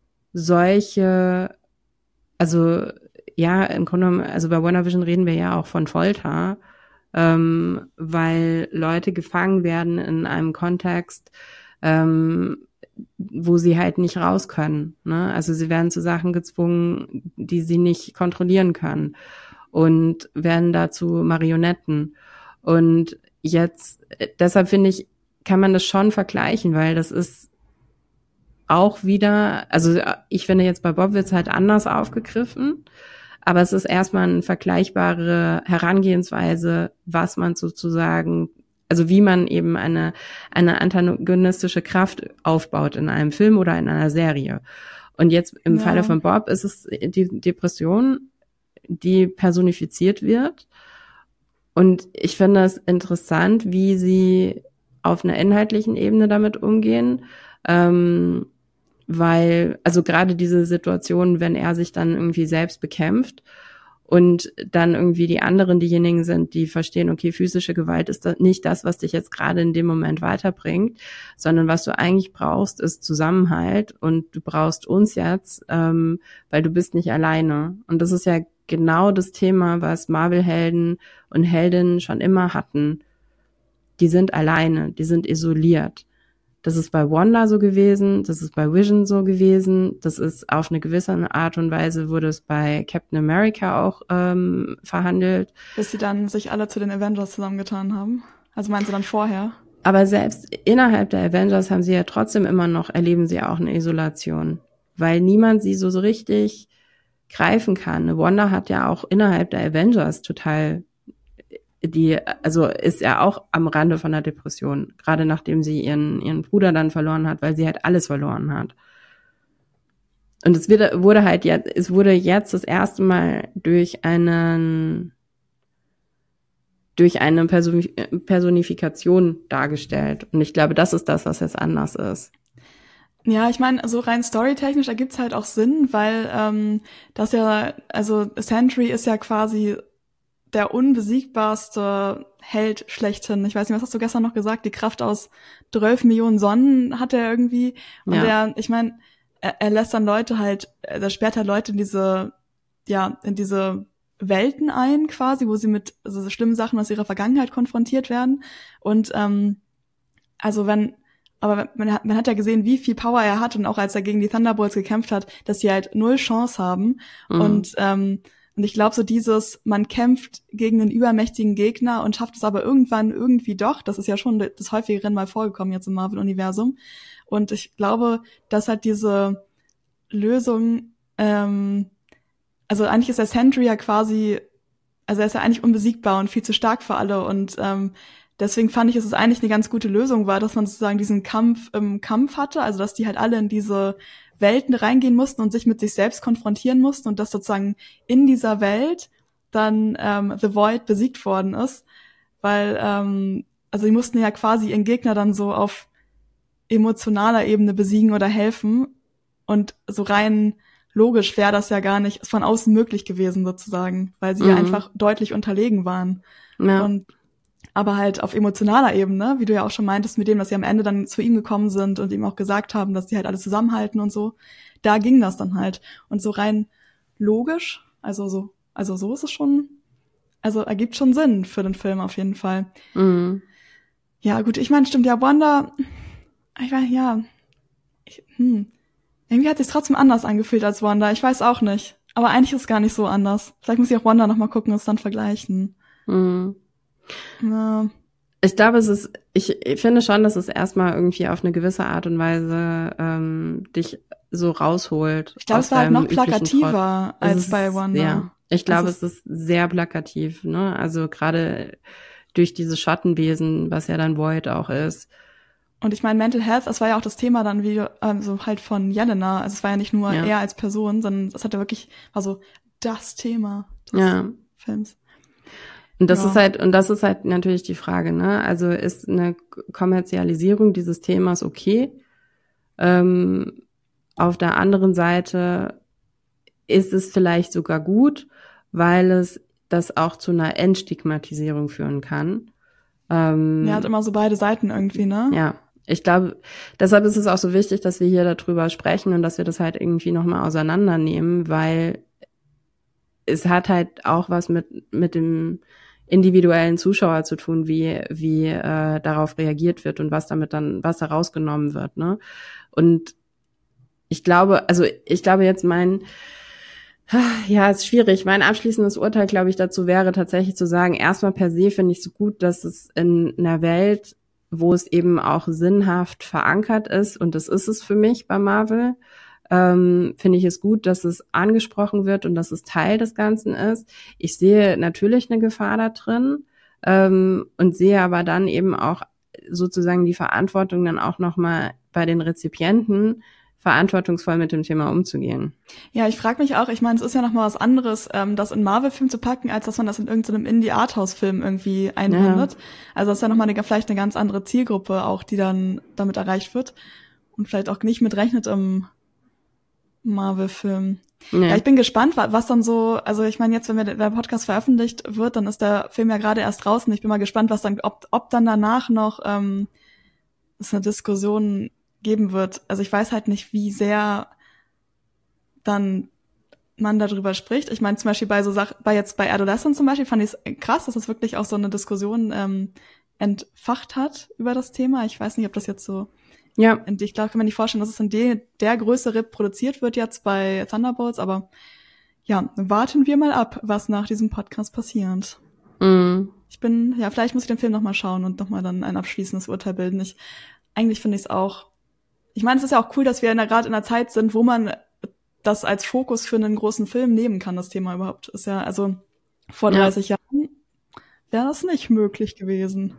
solche, also ja, im Grunde genommen, also bei WandaVision reden wir ja auch von Folter, ähm, weil Leute gefangen werden in einem Kontext, ähm, wo sie halt nicht raus können. Ne? Also sie werden zu Sachen gezwungen, die sie nicht kontrollieren können und werden dazu Marionetten. Und jetzt, deshalb finde ich, kann man das schon vergleichen, weil das ist auch wieder, also ich finde jetzt bei Bob wird's halt anders aufgegriffen, aber es ist erstmal eine vergleichbare Herangehensweise, was man sozusagen, also wie man eben eine, eine antagonistische Kraft aufbaut in einem Film oder in einer Serie. Und jetzt im Ja. Falle von Bob ist es die Depression, die personifiziert wird. Und ich finde es interessant, wie sie auf einer inhaltlichen Ebene damit umgehen, ähm, weil, also gerade diese Situation, wenn er sich dann irgendwie selbst bekämpft und dann irgendwie die anderen diejenigen sind, die verstehen, okay, physische Gewalt ist nicht das, was dich jetzt gerade in dem Moment weiterbringt, sondern was du eigentlich brauchst, ist Zusammenhalt und du brauchst uns jetzt, ähm, weil du bist nicht alleine. Und das ist ja genau das Thema, was Marvel-Helden und Heldinnen schon immer hatten. Die sind alleine, die sind isoliert. Das ist bei Wanda so gewesen, das ist bei Vision so gewesen, das ist auf eine gewisse Art und Weise wurde es bei Captain America auch ähm, verhandelt. Bis sie dann sich alle zu den Avengers zusammengetan haben. Also meinst du dann vorher? Aber selbst innerhalb der Avengers haben sie ja trotzdem immer noch, erleben sie auch eine Isolation, weil niemand sie so, so richtig greifen kann. Wanda hat ja auch innerhalb der Avengers total die, also ist ja auch am Rande von der Depression, gerade nachdem sie ihren ihren Bruder dann verloren hat, weil sie halt alles verloren hat. Und es wird, wurde halt jetzt, es wurde jetzt das erste Mal durch einen, durch eine Personifikation dargestellt. Und ich glaube, das ist das, was jetzt anders ist. Ja, ich meine, so rein storytechnisch ergibt's halt auch Sinn, weil ähm, das ja, also Sentry ist ja quasi der unbesiegbarste Held schlechthin. Ich weiß nicht, was hast du gestern noch gesagt? Die Kraft aus zwölf Millionen Sonnen hat er irgendwie. Und ja. der, ich meine, er, er lässt dann Leute halt, er sperrt halt Leute in diese, ja, in diese Welten ein quasi, wo sie mit also schlimmen Sachen aus ihrer Vergangenheit konfrontiert werden. Und ähm, also wenn, aber man hat, man hat ja gesehen, wie viel Power er hat und auch als er gegen die Thunderbolts gekämpft hat, dass sie halt null Chance haben. Mhm. Und ähm, Und ich glaube, so dieses, man kämpft gegen einen übermächtigen Gegner und schafft es aber irgendwann irgendwie doch, das ist ja schon das häufigeren Mal vorgekommen jetzt im Marvel-Universum. Und ich glaube, dass halt diese Lösung, ähm, also eigentlich ist der Sentry ja quasi, also er ist ja eigentlich unbesiegbar und viel zu stark für alle. Und ähm, deswegen fand ich, dass es eigentlich eine ganz gute Lösung war, dass man sozusagen diesen Kampf im Kampf hatte, also dass die halt alle in diese Welten reingehen mussten und sich mit sich selbst konfrontieren mussten und dass sozusagen in dieser Welt dann ähm, The Void besiegt worden ist, weil ähm, also die mussten ja quasi ihren Gegner dann so auf emotionaler Ebene besiegen oder helfen und so rein logisch wäre das ja gar nicht von außen möglich gewesen sozusagen, weil sie mhm. ja einfach deutlich unterlegen waren. Ja. Und aber halt auf emotionaler Ebene, wie du ja auch schon meintest, mit dem, dass sie am Ende dann zu ihm gekommen sind und ihm auch gesagt haben, dass die halt alle zusammenhalten und so, da ging das dann halt. Und so rein logisch, also so, also so ist es schon, also ergibt schon Sinn für den Film auf jeden Fall. Mhm. Ja, gut, ich meine, stimmt, ja, Wanda, ich weiß, ja, ich, hm, irgendwie hat sich's trotzdem anders angefühlt als Wanda, ich weiß auch nicht. Aber eigentlich ist es gar nicht so anders. Vielleicht muss ich auch Wanda nochmal gucken und es dann vergleichen. Mhm. Ja. Ich glaube, es ist, ich, ich finde schon, dass es erstmal irgendwie auf eine gewisse Art und Weise ähm, dich so rausholt. Ich glaube, es war halt noch plakativer als ist, bei Wanda. Ja, ich glaube, es ist sehr plakativ, ne? Also gerade durch diese Schattenwesen, was ja dann Void auch ist. Und ich meine, Mental Health, das war ja auch das Thema dann wie ähm, so halt von Jelena. Also es war ja nicht nur ja. er als Person, sondern es hat ja wirklich, war so das Thema des ja. Films. Und das ja. ist halt, und das ist halt natürlich die Frage, ne? Also ist eine Kommerzialisierung dieses Themas okay? Ähm, auf der anderen Seite ist es vielleicht sogar gut, weil es das auch zu einer Entstigmatisierung führen kann. Ähm, ja, hat immer so beide Seiten irgendwie, ne? Ja, ich glaube, deshalb ist es auch so wichtig, dass wir hier darüber sprechen und dass wir das halt irgendwie nochmal auseinandernehmen, weil es hat halt auch was mit mit dem individuellen Zuschauer zu tun, wie wie äh, darauf reagiert wird und was damit dann, was da rausgenommen wird, ne? Und ich glaube, also ich glaube jetzt mein Ja, ist schwierig. Mein abschließendes Urteil, glaube ich, dazu wäre tatsächlich zu sagen, erstmal per se finde ich es so gut, dass es in einer Welt, wo es eben auch sinnhaft verankert ist, und das ist es für mich bei Marvel, ähm, finde ich es gut, dass es angesprochen wird und dass es Teil des Ganzen ist. Ich sehe natürlich eine Gefahr da drin ähm, und sehe aber dann eben auch sozusagen die Verantwortung dann auch nochmal bei den Rezipienten, verantwortungsvoll mit dem Thema umzugehen. Ja, ich frage mich auch, ich meine, es ist ja nochmal was anderes, ähm, das in Marvel-Film zu packen, als dass man das in irgendeinem Indie-Arthouse-Film irgendwie einbindet. Ja. Also das ist ja nochmal eine, vielleicht eine ganz andere Zielgruppe auch, die dann damit erreicht wird und vielleicht auch nicht mitrechnet im Marvel-Film. Nee. Ja, ich bin gespannt, was dann so, also ich meine jetzt, wenn wir, der Podcast veröffentlicht wird, dann ist der Film ja gerade erst draußen. Ich bin mal gespannt, was dann, ob, ob dann danach noch ähm, es eine Diskussion geben wird. Also ich weiß halt nicht, wie sehr dann man darüber spricht. Ich meine zum Beispiel bei so Sachen, bei jetzt bei Adolescent zum Beispiel fand ich es krass, dass es wirklich auch so eine Diskussion ähm, entfacht hat über das Thema. Ich weiß nicht, ob das jetzt so, ja, ich glaube, kann man nicht vorstellen, dass es in de, der Größe reproduziert wird jetzt bei Thunderbolts, aber ja, warten wir mal ab, was nach diesem Podcast passiert. Mhm. Ich bin, ja, vielleicht muss ich den Film nochmal schauen und nochmal dann ein abschließendes Urteil bilden. Ich, eigentlich finde ich es auch, ich meine, es ist ja auch cool, dass wir gerade in einer Zeit sind, wo man das als Fokus für einen großen Film nehmen kann, das Thema überhaupt. Ist ja, also vor dreißig ja. Jahren wäre das nicht möglich gewesen.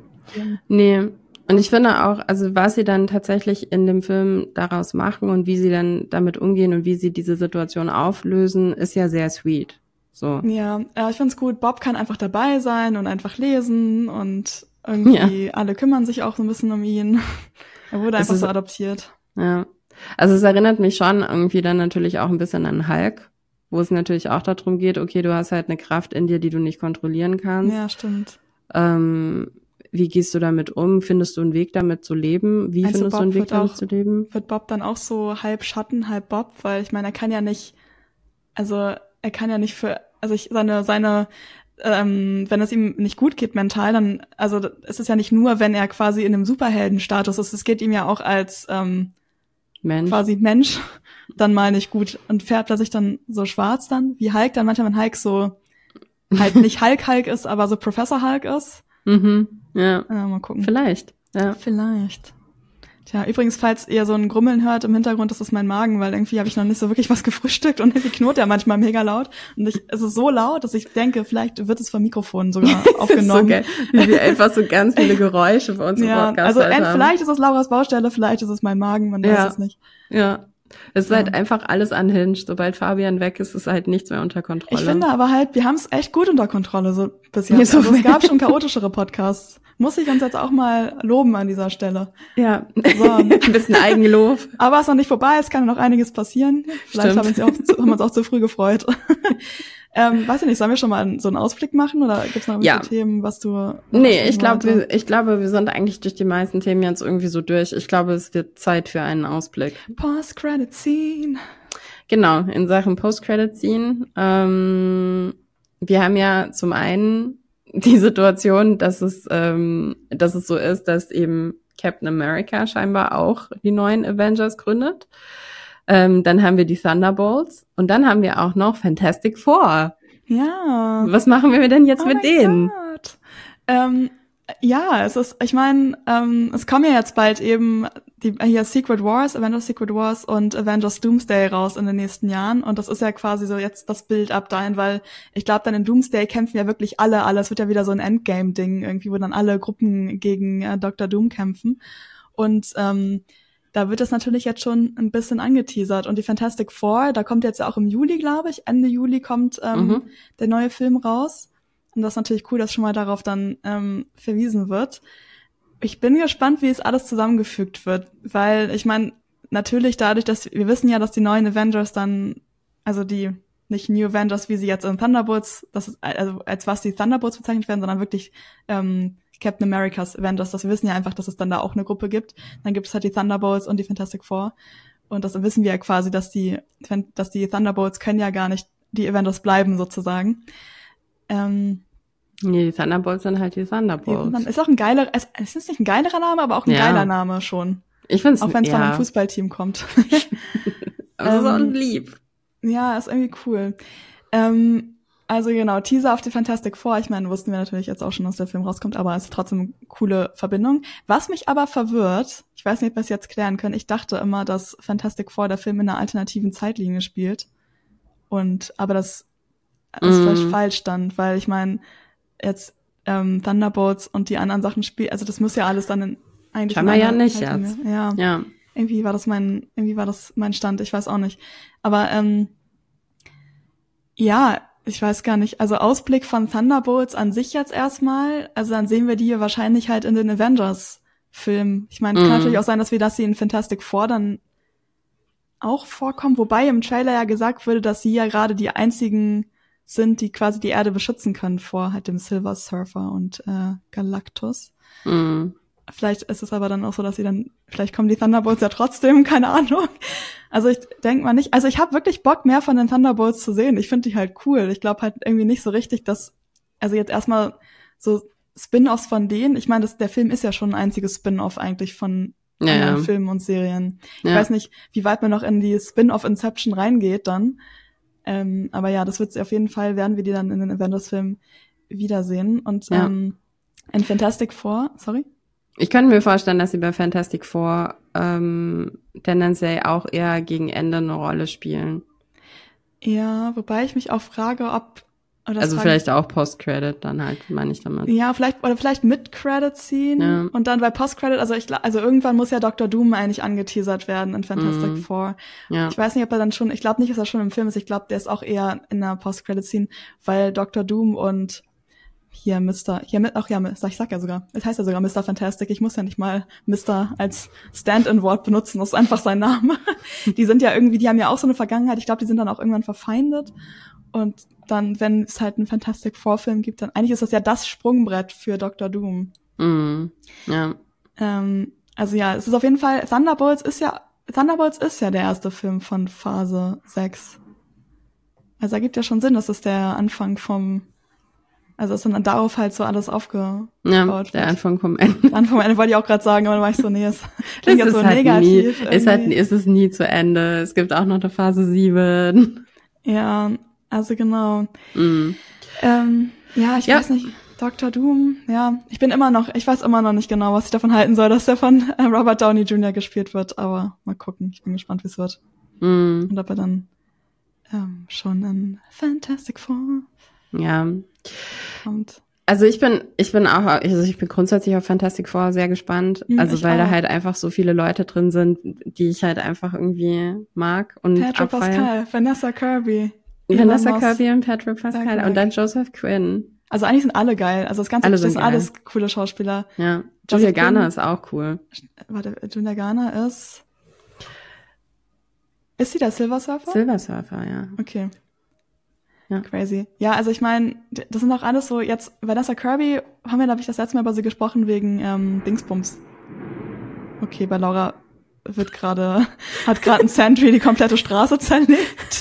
Nee, und ich finde auch, also was sie dann tatsächlich in dem Film daraus machen und wie sie dann damit umgehen und wie sie diese Situation auflösen, ist ja sehr sweet. So. Ja, ja, ich find's gut. Bob kann einfach dabei sein und einfach lesen und irgendwie ja. alle kümmern sich auch so ein bisschen um ihn. Er wurde einfach ist, so adoptiert. Ja, also es erinnert mich schon irgendwie dann natürlich auch ein bisschen an Hulk, wo es natürlich auch darum geht, okay, du hast halt eine Kraft in dir, die du nicht kontrollieren kannst. Ja, stimmt. Ähm, wie gehst du damit um? Findest du einen Weg, damit zu leben? Wie also findest Bob du einen Weg, damit auch, zu leben? Wird Bob dann auch so halb Schatten, halb Bob? Weil ich meine, er kann ja nicht, also er kann ja nicht für, also ich, seine, seine, ähm, wenn es ihm nicht gut geht mental, dann, also es ist ja nicht nur, wenn er quasi in einem Superheldenstatus ist, es geht ihm ja auch als ähm, Mensch. quasi Mensch dann mal nicht gut und färbt er sich dann so schwarz dann, wie Hulk dann manchmal, wenn Hulk so halt nicht Hulk-Hulk ist, aber so Professor Hulk ist. Mhm, ja. ja. Mal gucken. Vielleicht, ja. Vielleicht. Tja, übrigens, falls ihr so ein Grummeln hört im Hintergrund, das ist mein Magen, weil irgendwie habe ich noch nicht so wirklich was gefrühstückt und irgendwie knurrt der manchmal mega laut. Und ich, es ist so laut, dass ich denke, vielleicht wird es vom Mikrofon sogar aufgenommen. So geil, wie wir einfach so ganz viele Geräusche bei uns im ja, Podcast also haben. Vielleicht ist es Laura's Baustelle, vielleicht ist es mein Magen, man ja. weiß es nicht. Ja. Es ist ja. halt einfach alles unhinged. Sobald Fabian weg ist, ist halt nichts mehr unter Kontrolle. Ich finde aber halt, wir haben es echt gut unter Kontrolle so bis jetzt. Also es gab schon chaotischere Podcasts. Muss ich uns jetzt auch mal loben an dieser Stelle. Ja, so. Ein bisschen Eigenlob. Aber es ist noch nicht vorbei, es kann noch einiges passieren. Vielleicht haben wir, uns auch, haben wir uns auch zu früh gefreut. ähm, weiß ich nicht, sollen wir schon mal so einen Ausblick machen oder gibt es noch irgendwelche ja. Themen, was du... Nee, ich glaube, ich glaube, wir sind eigentlich durch die meisten Themen jetzt irgendwie so durch. Ich glaube, es wird Zeit für einen Ausblick. Post-Credit-Scene. Genau, in Sachen Post-Credit-Scene. Ähm, wir haben ja zum einen die Situation, dass es, ähm, dass es so ist, dass eben Captain America scheinbar auch die neuen Avengers gründet. Ähm, dann haben wir die Thunderbolts und dann haben wir auch noch Fantastic Four. Ja. Was machen wir denn jetzt oh mit denen? Gott. Ähm, ja, es ist, ich meine, ähm, es kommen ja jetzt bald eben die hier Secret Wars, Avengers Secret Wars und Avengers Doomsday raus in den nächsten Jahren und das ist ja quasi so jetzt das Bild ab dahin, weil ich glaube, dann in Doomsday kämpfen ja wirklich alle, alle, es wird ja wieder so ein Endgame-Ding irgendwie, wo dann alle Gruppen gegen äh, Doktor Doom kämpfen Und ähm, da wird es natürlich jetzt schon ein bisschen angeteasert. Und die Fantastic Four, da kommt jetzt ja auch im Juli, glaube ich, Ende Juli kommt ähm, mhm. der neue Film raus. Und das ist natürlich cool, dass schon mal darauf dann ähm, verwiesen wird. Ich bin gespannt, wie es alles zusammengefügt wird, weil ich meine, natürlich dadurch, dass wir wissen ja, dass die neuen Avengers dann, also die nicht New Avengers, wie sie jetzt in Thunderbolts, das ist, also als was die Thunderbolts bezeichnet werden, sondern wirklich ähm, Captain America's Avengers, das wir wissen ja einfach, dass es dann da auch eine Gruppe gibt. Dann gibt es halt die Thunderbolts und die Fantastic Four. Und das wissen wir ja quasi, dass die, dass die Thunderbolts können ja gar nicht die Avengers bleiben, sozusagen. Ähm, nee, die Thunderbolts sind halt die Thunderbolts. Die, ist auch ein geiler, es, es ist nicht ein geilerer Name, aber auch ein ja. geiler Name schon. Ich find's, auch wenn es ja. von einem Fußballteam kommt. Aber so ähm, lieb. Ja, ist irgendwie cool. Ähm, also genau, Teaser auf die Fantastic Four. Ich meine, wussten wir natürlich jetzt auch schon, dass der Film rauskommt, aber es ist trotzdem eine coole Verbindung. Was mich aber verwirrt, ich weiß nicht, ob wir es jetzt klären können, ich dachte immer, dass Fantastic Four der Film in einer alternativen Zeitlinie spielt. Und aber das ist mm. vielleicht falsch dann, weil ich meine, jetzt ähm, Thunderbolts und die anderen Sachen spielen, also das muss ja alles dann in eigentlich Scheinbar ja nicht jetzt. Ja. ja. Irgendwie war das mein, irgendwie war das mein Stand, ich weiß auch nicht. Aber ähm, ja, ich weiß gar nicht. Also Ausblick von Thunderbolts an sich jetzt erstmal, also dann sehen wir die hier wahrscheinlich halt in den Avengers-Filmen. Ich meine, es kann mm. natürlich auch sein, dass wir das hier in Fantastic Four dann auch vorkommen, wobei im Trailer ja gesagt wurde, dass sie ja gerade die einzigen sind, die quasi die Erde beschützen können vor halt dem Silver Surfer und äh, Galactus. Mm. Vielleicht ist es aber dann auch so, dass sie dann, vielleicht kommen die Thunderbolts ja trotzdem, keine Ahnung. Also ich denke mal nicht, also ich habe wirklich Bock, mehr von den Thunderbolts zu sehen. Ich finde die halt cool. Ich glaube halt irgendwie nicht so richtig, dass, also jetzt erstmal so Spin-offs von denen, ich meine, der Film ist ja schon ein einziges Spin-off eigentlich von ja, anderen ja. Filmen und Serien. Ich ja. weiß nicht, wie weit man noch in die Spin-off Inception reingeht dann. Ähm, aber ja, das wird auf jeden Fall, werden wir die dann in den Avengers-Filmen wiedersehen. Und ja. ähm, in Fantastic Four, sorry? Ich könnte mir vorstellen, dass sie bei Fantastic Four ähm, tendenziell auch eher gegen Ende eine Rolle spielen. Ja, wobei ich mich auch frage, ob... Oder also vielleicht auch Post-Credit dann halt, meine ich damit. Ja, vielleicht oder vielleicht mit Credit ziehen ja. und dann bei Post-Credit, also ich also irgendwann muss ja Doktor Doom eigentlich angeteasert werden in Fantastic mm. Four. Ja. Ich weiß nicht, ob er dann schon, ich glaube nicht, dass er schon im Film ist, ich glaube, der ist auch eher in der Post-Credit-Scene, weil Doktor Doom und hier Mister, hier mit, ach ja, ich sag ja sogar, es heißt ja sogar Mister Fantastic, ich muss ja nicht mal Mister als Stand-in-Wort benutzen, das ist einfach sein Name. Die sind ja irgendwie, die haben ja auch so eine Vergangenheit, ich glaube, die sind dann auch irgendwann verfeindet und dann, wenn es halt einen Fantastic Four-Film gibt, dann eigentlich ist das ja das Sprungbrett für Doktor Doom. Mhm. Ja. Ähm, also ja, es ist auf jeden Fall, Thunderbolts ist ja, Thunderbolts ist ja der erste Film von Phase sechs. Also da gibt ja schon Sinn, dass es der Anfang vom, also ist dann darauf halt so alles aufgebaut ja, wird. Der Anfang vom Ende. Der Anfang vom Ende wollte ich auch gerade sagen, aber dann war ich so, nee, es klingt jetzt so halt negativ. Nie, ist halt, ist es nie zu Ende. Es gibt auch noch eine Phase sieben. Ja, also genau. Mm. Ähm, ja, ich ja. weiß nicht, Doktor Doom, ja, ich bin immer noch, ich weiß immer noch nicht genau, was ich davon halten soll, dass der von äh, Robert Downey Junior gespielt wird, aber mal gucken, ich bin gespannt, wie es wird. Mm. Und ob er dann ähm, schon in Fantastic Four ja. kommt. Also ich bin, ich bin auch, also ich bin grundsätzlich auf Fantastic Four sehr gespannt, Mm, also weil auch. da halt einfach so viele Leute drin sind, die ich halt einfach irgendwie mag und Patrick abfeiern. Pascal, Vanessa Kirby. Vanessa Moss, Kirby und Patrick Pascal und dann Joseph Quinn. Also eigentlich sind alle geil. Also das ganze, alle das sind geil. alles coole Schauspieler. Ja. Julia Garner ist auch cool. Warte, Julia Garner ist... Ist sie der Silver Surfer? Silver Surfer, ja. Okay. Ja. Crazy. Ja, also ich meine, das sind auch alles so jetzt, Vanessa Kirby, haben wir, glaube ich, das letzte Mal über sie gesprochen wegen ähm, Dingsbums. Okay, bei Laura wird gerade, hat gerade ein Sentry die komplette Straße zerlegt.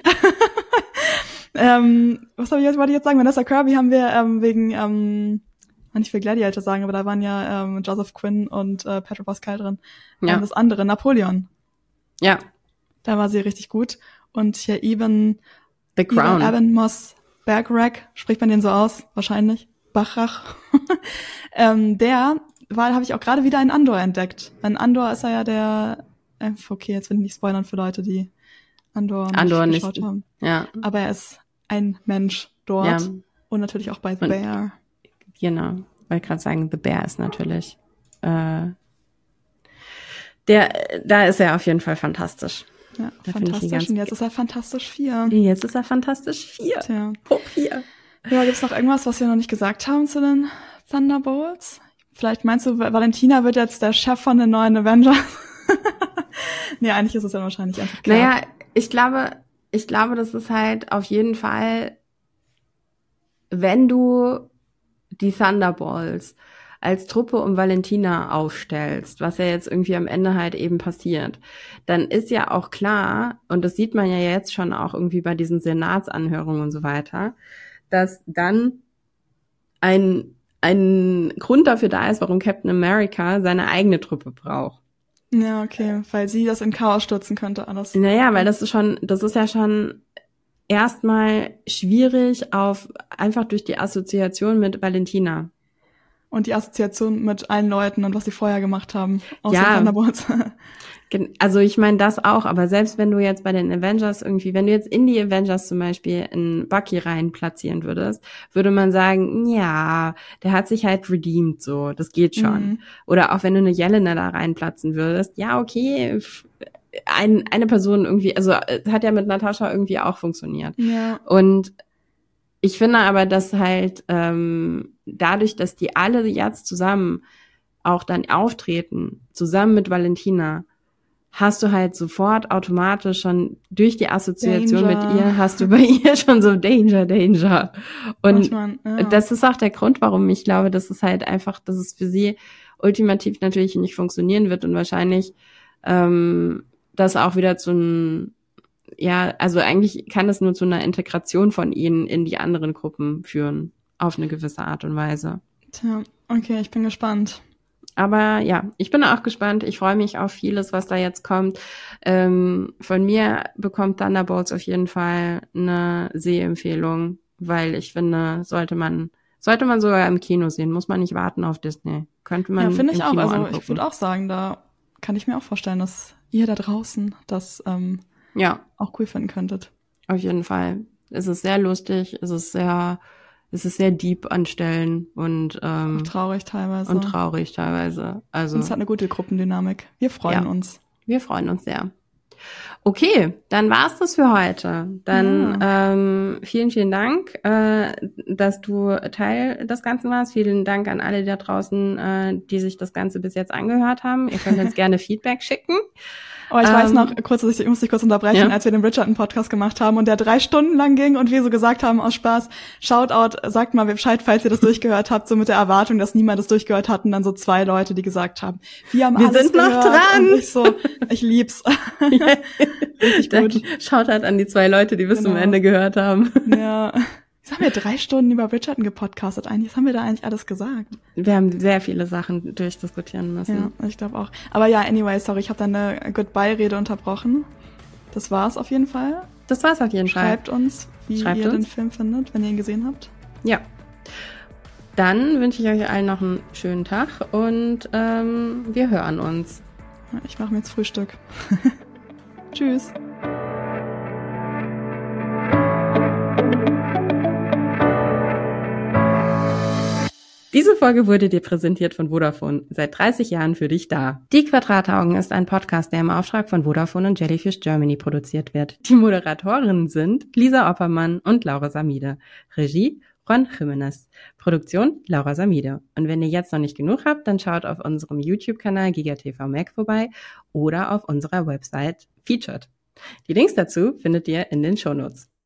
ähm, was habe ich jetzt, wollte ich jetzt sagen? Vanessa Kirby haben wir ähm, wegen, ähm, nicht für Gladiator sagen, aber da waren ja ähm, Joseph Quinn und äh, Patrick Pascal drin. Ja. Und das andere, Napoleon. Ja. Da war sie richtig gut. Und hier Eben, The Crown. Eben Moss Bergerac, spricht man den so aus? Wahrscheinlich. Bachrach. ähm, der war, habe ich auch gerade wieder in Andor entdeckt. In Andor ist er ja der, äh, okay, jetzt will ich nicht spoilern für Leute, die Andor nicht Andor geschaut nicht, haben. Ja. Aber er ist ein Mensch dort. Ja. Und natürlich auch bei The Und, Bear. Genau. Wollte gerade sagen, The Bear ist natürlich äh, Der, da ist er auf jeden Fall fantastisch. Ja, da fantastisch. Und jetzt ist er Fantastisch vier. Jetzt ist er Fantastisch vier. Tja. Hoch vier. Ja, gibt's noch irgendwas, was wir noch nicht gesagt haben zu den Thunderbolts? Vielleicht meinst du, Valentina wird jetzt der Chef von den neuen Avengers? Nee, eigentlich ist es ja wahrscheinlich einfach klar. Naja, ich glaube, ich glaube, das ist halt auf jeden Fall, wenn du die Thunderbolts als Truppe um Valentina aufstellst, was ja jetzt irgendwie am Ende halt eben passiert, dann ist ja auch klar, und das sieht man ja jetzt schon auch irgendwie bei diesen Senatsanhörungen und so weiter, dass dann ein, ein Grund dafür da ist, warum Captain America seine eigene Truppe braucht. Ja, okay, weil sie das in Chaos stürzen könnte, alles. Naja, weil das ist schon, das ist ja schon erstmal schwierig auf, einfach durch die Assoziation mit Valentina. Und die Assoziation mit allen Leuten und was sie vorher gemacht haben. Aus Ja. den Thunderbolts. Also ich meine das auch, aber selbst wenn du jetzt bei den Avengers irgendwie, wenn du jetzt in die Avengers zum Beispiel in Bucky rein platzieren würdest, würde man sagen, ja, der hat sich halt redeemed, so, das geht schon. Mhm. Oder auch wenn du eine Jelena da reinplatzen würdest, ja, okay, ein, eine Person irgendwie, also es hat ja mit Natascha irgendwie auch funktioniert. Ja. Und ich finde aber, dass halt ähm, dadurch, dass die alle jetzt zusammen auch dann auftreten, zusammen mit Valentina, hast du halt sofort automatisch schon durch die Assoziation Danger. mit ihr, hast du bei ihr schon so Danger, Danger. Und Manchmal, ja. das ist auch der Grund, warum ich glaube, dass es halt einfach, dass es für sie ultimativ natürlich nicht funktionieren wird und wahrscheinlich ähm, das auch wieder zu einem, ja, also eigentlich kann es nur zu einer Integration von ihnen in die anderen Gruppen führen, auf eine gewisse Art und Weise. Tja, okay, ich bin gespannt. Aber ja, ich bin auch gespannt. Ich freue mich auf vieles, was da jetzt kommt. Ähm, von mir bekommt Thunderbolts auf jeden Fall eine Sehempfehlung, weil ich finde, sollte man sollte man sogar im Kino sehen. Muss man nicht warten auf Disney. Könnte man Ja, finde ich im auch. Kino Also angucken. ich würde auch sagen, da kann ich mir auch vorstellen, dass ihr da draußen das ähm, Ja, auch cool finden könntet. auf jeden Fall. Es ist sehr lustig. Es ist sehr Es ist sehr deep an Stellen und ähm, Auch traurig teilweise. und traurig teilweise. Also Und es hat eine gute Gruppendynamik. Wir freuen Ja. uns. wir freuen uns sehr. Okay, dann war's das für heute. Dann ähm, vielen, vielen Dank, äh, dass du Teil des Ganzen warst. Vielen Dank an alle da draußen, äh, die sich das Ganze bis jetzt angehört haben. Ihr könnt uns gerne Feedback schicken. Oh, ich weiß Ähm, noch, kurz, ich muss dich kurz unterbrechen, ja. als wir den Bridgerton-Podcast gemacht haben und der drei Stunden lang ging und wir so gesagt haben aus Spaß, Shoutout, sagt mal Bescheid, falls ihr das durchgehört habt, so mit der Erwartung, dass niemand das durchgehört hat und dann so zwei Leute, die gesagt haben, wir haben Wir alles sind noch gehört. dran. Und ich so, ich lieb's. Richtig gut. Schaut halt an die zwei Leute, die bis Genau. zum Ende gehört haben. Ja. Jetzt haben wir drei Stunden über Bridgerton gepodcastet. Eigentlich, was haben wir da eigentlich alles gesagt? Wir haben sehr viele Sachen durchdiskutieren müssen. Ja, ich glaube auch. Aber ja, anyway, sorry, ich habe deine Goodbye-Rede unterbrochen. Das war's auf jeden Fall. Das war's auf jeden Fall. Schreibt uns, wie Schreibt ihr uns. den Film findet, wenn ihr ihn gesehen habt. Ja. Dann wünsche ich euch allen noch einen schönen Tag und ähm, wir hören uns. Ja, ich mache mir jetzt Frühstück. Tschüss. Diese Folge wurde dir präsentiert von Vodafone, seit dreißig Jahren für dich da. Die Quadrataugen ist ein Podcast, der im Auftrag von Vodafone und Jellyfish Germany produziert wird. Die Moderatorinnen sind Lisa Oppermann und Laura Samide. Regie Juan Jimenez. Produktion Laura Samide. Und wenn ihr jetzt noch nicht genug habt, dann schaut auf unserem YouTube-Kanal GigaTV Mac vorbei oder auf unserer Website Featured. Die Links dazu findet ihr in den Shownotes.